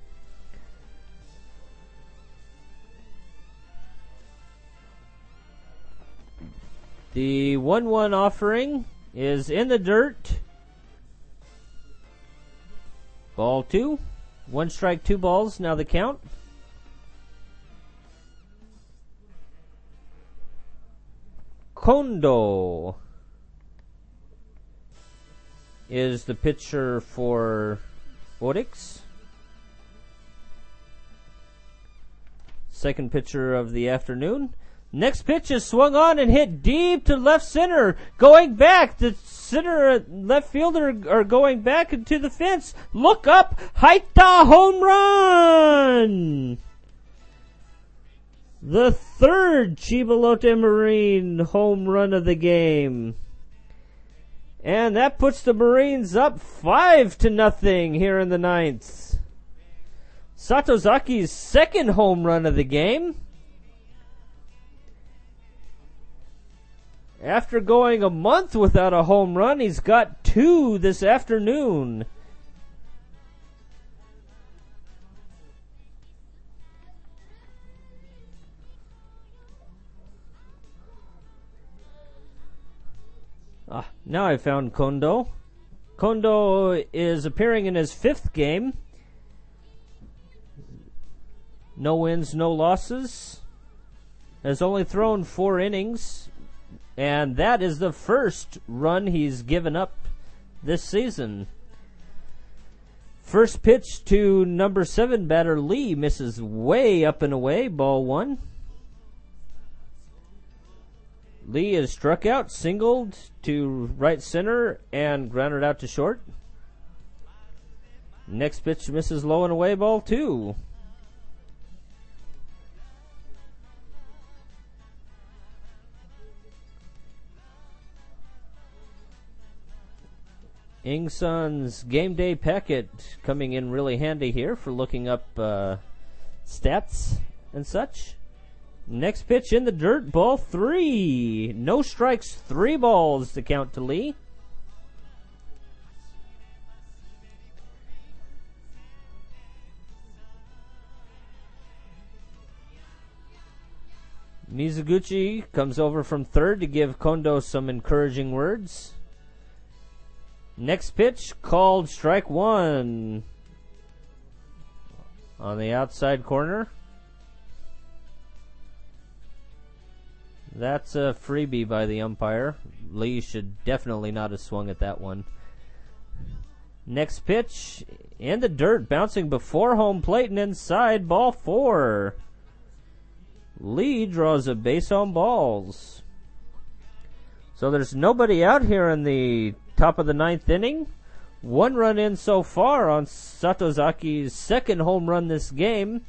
Speaker 1: The one one offering is in the dirt. Ball two. One strike, two balls. Now the count. Kondo is the pitcher for Orix. Second pitcher of the afternoon. Next pitch is swung on and hit deep to left center. Going back. The center left fielder are going back into the fence. Look up. Haita home run. The third Chibalote Marine home run of the game. And that puts the Marines up five to nothing here in the ninth. Satozaki's second home run of the game. After going a month without a home run, he's got two this afternoon. Ah, now I found Kondo. Kondo is appearing in his fifth game. No wins, no losses. Has only thrown four innings. And that is the first run he's given up this season. First pitch to number seven batter Lee misses way up and away, ball one. Lee is struck out, singled to right center, and grounded out to short. Next pitch misses low and away, ball two. Ingsun's game day packet coming in really handy here for looking up uh, stats and such. Next pitch in the dirt, ball three. No strikes, three balls to count to Lee. Mizuguchi comes over from third to give Kondo some encouraging words. Next pitch called strike one on the outside corner. That's a freebie by the umpire. Lee should definitely not have swung at that one. Next pitch in the dirt, bouncing before home plate and inside, ball four. Lee draws a base on balls. So there's nobody out here in the top of the ninth inning. One run in so far on Satozaki's second home run this game.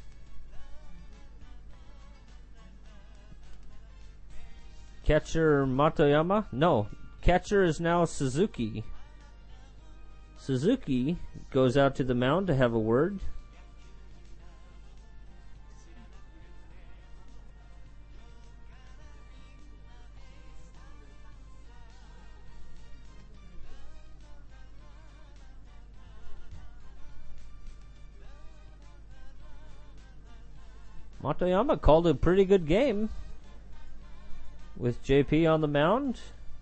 Speaker 1: Catcher Motoyama? No, catcher is now Suzuki. Suzuki goes out to the mound to have a word. Motoyama called a pretty good game with J P on the mound.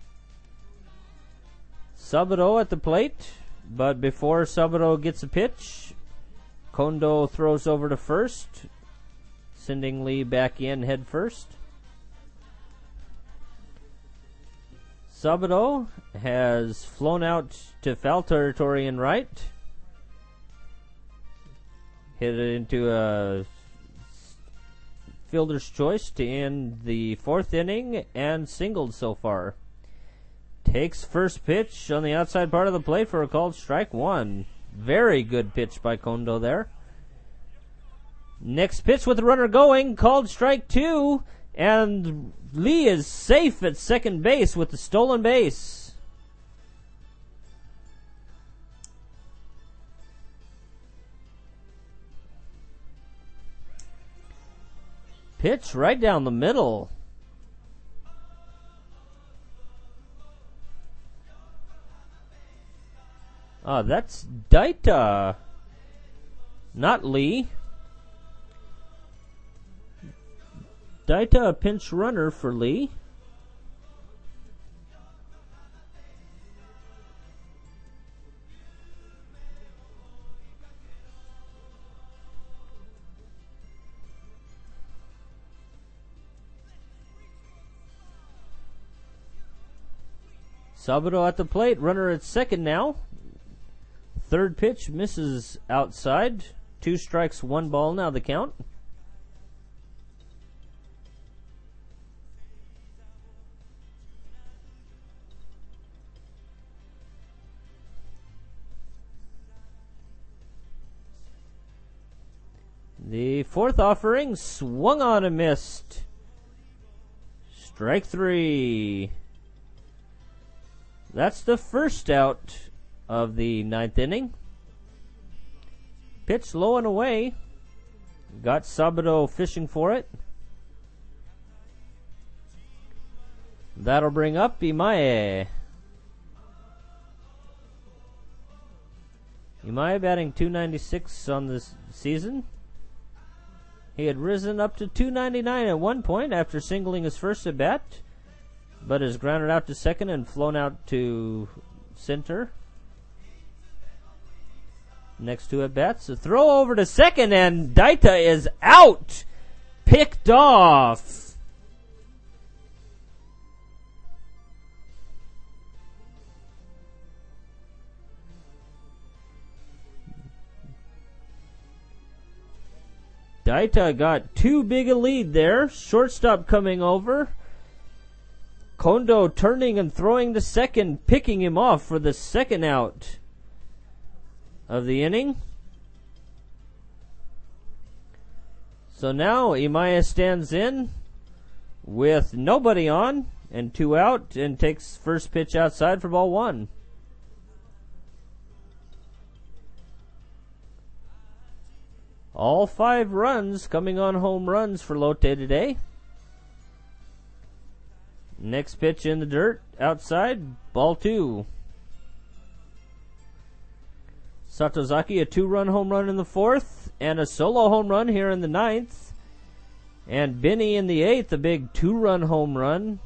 Speaker 1: Saburo at the plate, but before Saburo gets a pitch, Kondo throws over to first, sending Lee back in head first. Saburo has flown out to foul territory in right. Hit it into a fielder's choice to end the fourth inning and singled so far. Takes first pitch on the outside part of the plate for a called strike one. Very good pitch by Kondo there. Next pitch with the runner going, called strike two, and Lee is safe at second base with the stolen base. Pitch right down the middle. Ah, that's Daita, not Lee. Daita, a pinch runner for Lee. Saburo at the plate, runner at second now. Third pitch misses outside. Two strikes, one ball now the count. The fourth offering swung on and missed. Strike three. That's the first out of the ninth inning. Pitch low and away. Got Saburo fishing for it. That'll bring up Imae. Imae batting two ninety-six on this season. He had risen up to two ninety-nine at one point after singling his first at bat, but has grounded out to second and flown out to center. Next two at bats, a throw over to second, and Daita is out, picked off. Daita got too big a lead there. Shortstop coming over. Kondo turning and throwing to second, picking him off for the second out of the inning. So now Imae stands in with nobody on and two out and takes first pitch outside for ball one. All five runs coming on home runs for Lotte today. Next pitch in the dirt, outside, ball two. Satozaki, a two-run home run in the fourth, and a solo home run here in the ninth. And Benny in the eighth, a big two-run home run.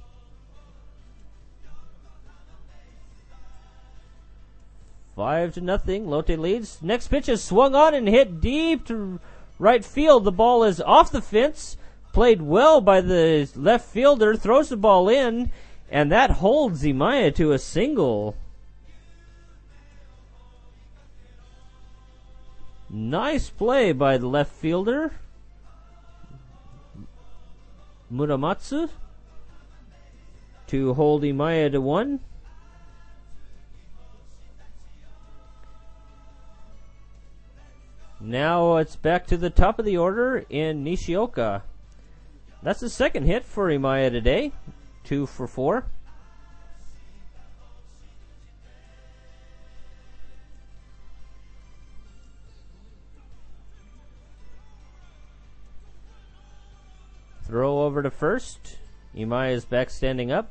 Speaker 1: Five to nothing, Lotte leads. Next pitch is swung on and hit deep to right field. The ball is off the fence. Played well by the left fielder, throws the ball in, and that holds Imae to a single. Nice play by the left fielder, Muramatsu, to hold Imae to one. Now it's back to the top of the order in Nishioka. That's the second hit for Imae today. Two for four. Throw over to first. Imae is back standing up.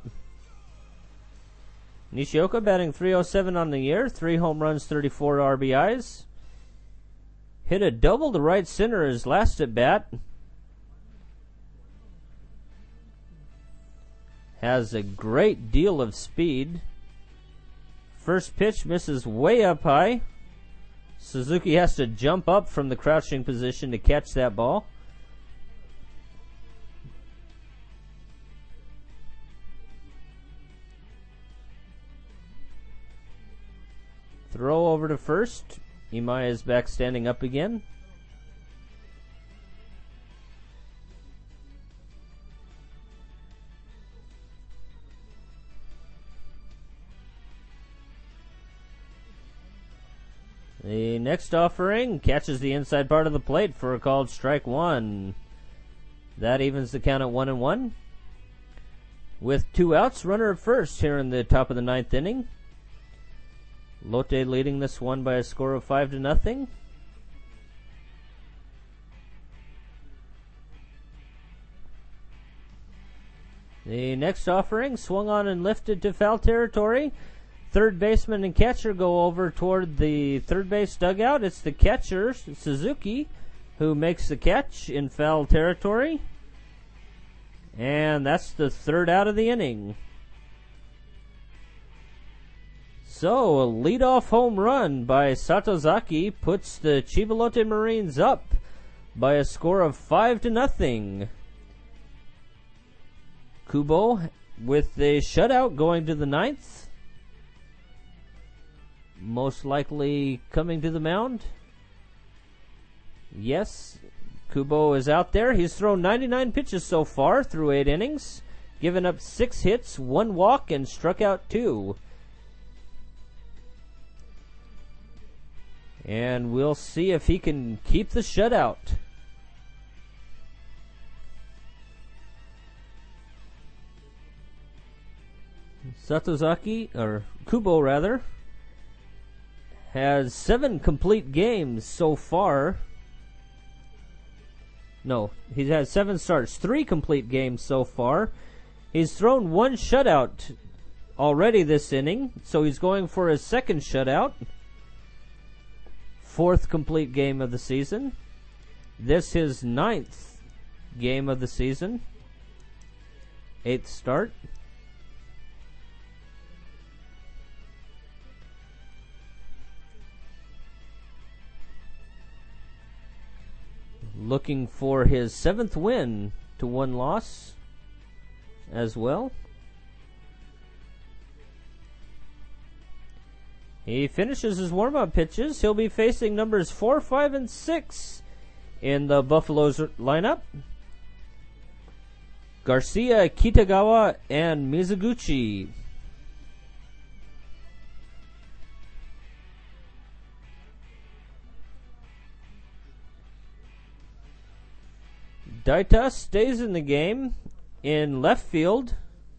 Speaker 1: Nishioka batting three oh seven on the year. Three home runs, thirty-four R B Is. Hit a double to right center his last at bat. has a great deal of speed. First pitch misses way up high. Suzuki has to jump up from the crouching position to catch that ball. Throw over to first. Imai is back standing up again. The next offering catches the inside part of the plate for a called strike one. That evens the count at one and one. With two outs, runner at first here in the top of the ninth inning. Lotte leading this one by a score of five to nothing. The next offering swung on and lifted to foul territory. Third baseman and catcher go over toward the third base dugout. It's the catcher, Suzuki, who makes the catch in foul territory. And that's the third out of the inning. So, a leadoff home run by Satozaki puts the Chiba Lotte Marines up by a score of five to nothing. Kubo with the shutout going to the ninth. Most likely coming to the mound. Yes, Kubo is out there. He's thrown ninety-nine pitches so far through eight innings, given up six hits, one walk, and struck out two. And we'll see if he can keep the shutout. Satozaki, or Kubo rather, has seven complete games so far. No, he has seven starts, three complete games so far. He's thrown one shutout already this inning, so he's going for his second shutout. Fourth complete game of the season. This his ninth game of the season. Eighth start. Looking for his seventh win to one loss as well. He finishes his warm-up pitches. He'll be facing numbers four, five, and six in the Buffaloes lineup. Garcia, Kitagawa, and Mizuguchi. Daita stays in the game in left field.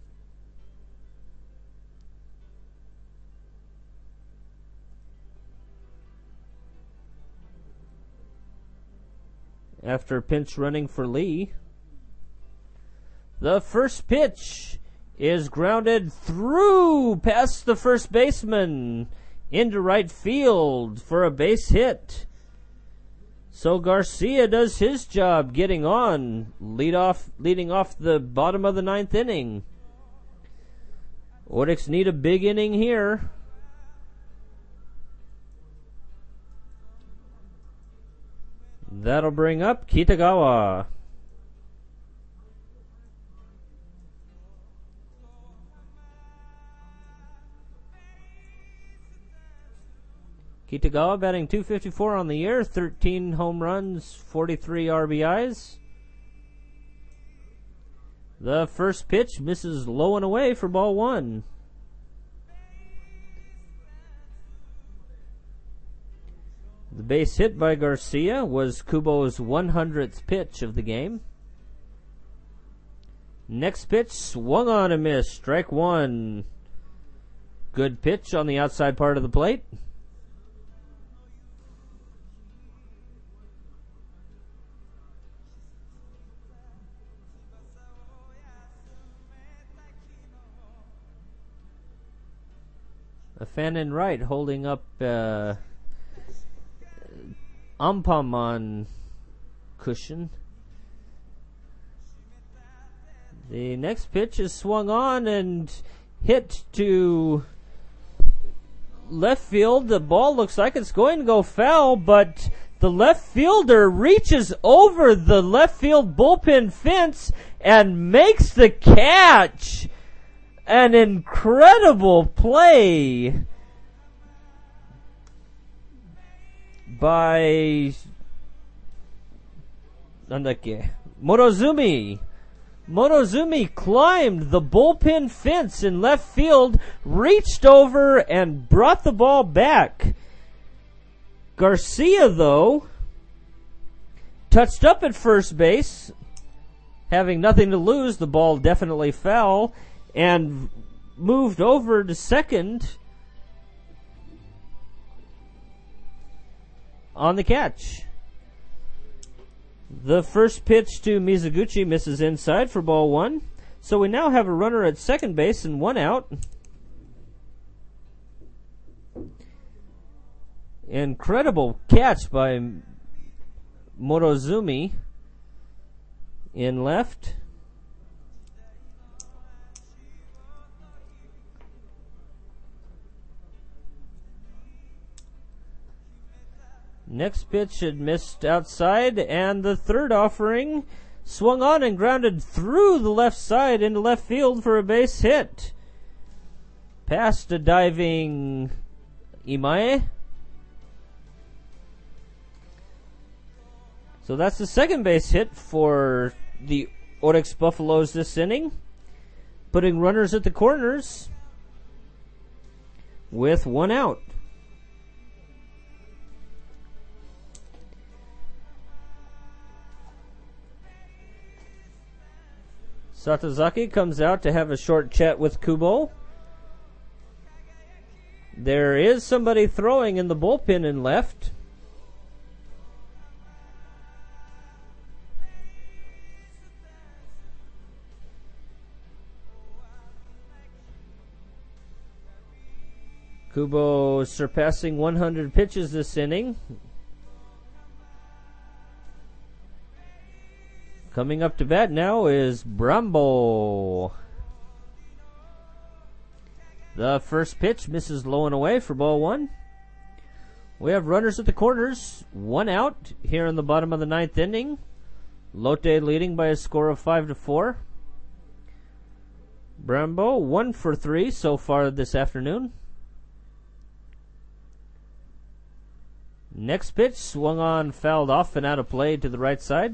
Speaker 1: After pinch running for Lee. The first pitch is grounded through past the first baseman into right field for a base hit. So Garcia does his job getting on, lead off, leading off the bottom of the ninth inning. Orix need a big inning here. That'll bring up Kitagawa. Kitagawa batting two fifty-four on the year, thirteen home runs, forty-three R B Is. The first pitch misses low and away for ball one. The base hit by Garcia was Kubo's one hundredth pitch of the game. Next pitch swung on and missed, strike one. Good pitch on the outside part of the plate. A fan in right holding up uh, Ampamon cushion. The next pitch is swung on and hit to left field. The ball looks like it's going to go foul, but the left fielder reaches over the left field bullpen fence and makes the catch. An incredible play by Morozumi. Morozumi climbed the bullpen fence in left field, reached over, and brought the ball back. Garcia, though, touched up at first base, having nothing to lose. The ball definitely fell, and moved over to second on the catch. The first pitch to Mizuguchi misses inside for ball one. So we now have a runner at second base and one out. Incredible catch by Morozumi in left. Next pitch had missed outside, and the third offering swung on and grounded through the left side into left field for a base hit. Past a diving Imae. So that's the second base hit for the Orix Buffaloes this inning, putting runners at the corners with one out. Satozaki comes out to have a short chat with Kubo. There is somebody throwing in the bullpen in left. Kubo surpassing one hundred pitches this inning. Coming up to bat now is Brambo. The first pitch misses low and away for ball one. We have runners at the corners, one out here in the bottom of the ninth inning. Lotte leading by a score of five to four. Brambo one for three so far this afternoon. Next pitch swung on, fouled off and out of play to the right side.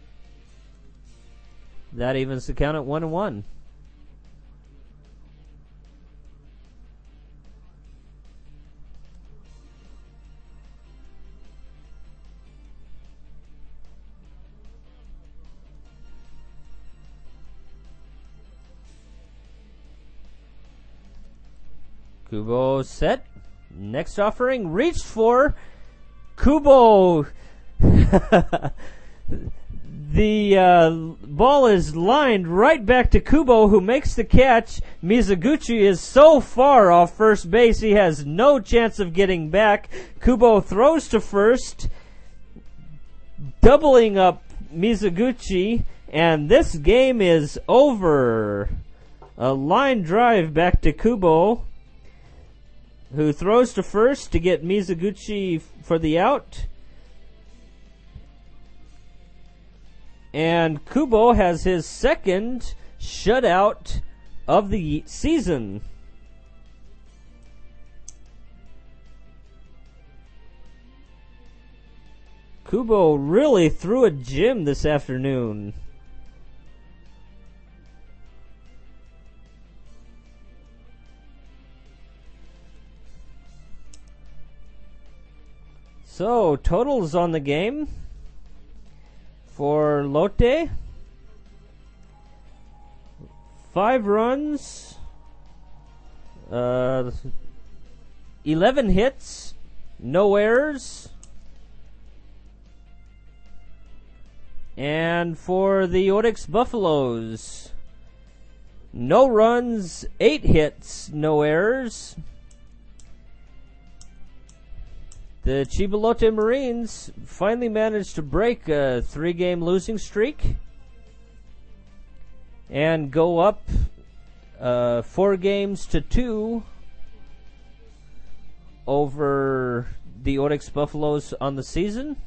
Speaker 1: That evens the count at one and one. Kubo set. Next offering reached for Kubo. The uh, ball is lined right back to Kubo, who makes the catch. Mizuguchi is so far off first base, he has no chance of getting back. Kubo throws to first, doubling up Mizuguchi, and this game is over. A line drive back to Kubo, who throws to first to get Mizuguchi for the out. And Kubo has his second shutout of the season. Kubo really threw a gym this afternoon. So, totals on the game. For Lotte, five runs, uh, eleven hits, no errors. And for the Orix Buffaloes, no runs, eight hits, no errors. The Chiba Lotte Marines finally managed to break a three-game losing streak. and go up uh, four games to two over the Oryx Buffaloes on the season.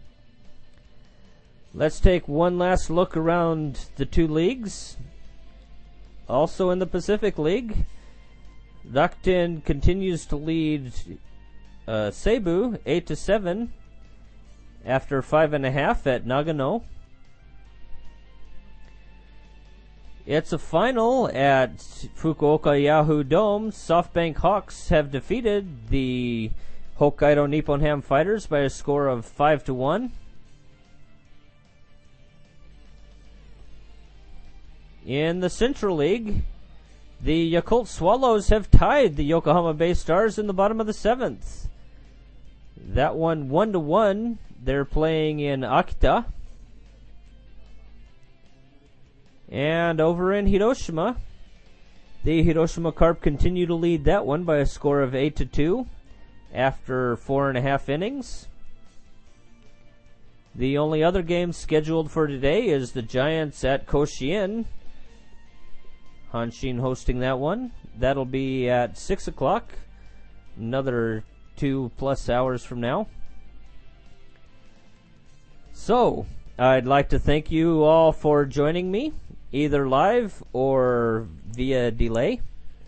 Speaker 1: Let's take one last look around the two leagues. Also in the Pacific League, Rakuten continues to lead uh, Seibu eight to seven after five and a half at Nagano. It's a final at Fukuoka Yahoo Dome. SoftBank Hawks have defeated the Hokkaido Nippon Ham Fighters by a score of five to one. In the Central League, the Yakult Swallows have tied the Yokohama Bay Stars in the bottom of the seventh. That one one to one. They're playing in Akita. And over in Hiroshima, the Hiroshima Carp continue to lead that one by a score of eight to two after four and a half innings. The only other game scheduled for today is the Giants at Koshien. Hanshin hosting that one. That'll be at six o'clock, another two plus hours from now. So, I'd like to thank you all for joining me, either live or via delay.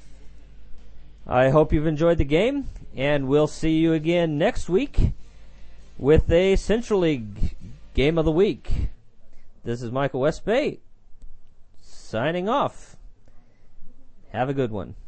Speaker 1: I hope you've enjoyed the game, and we'll see you again next week with a Central League Game of the Week. This is Michael Westbay, signing off. Have a good one.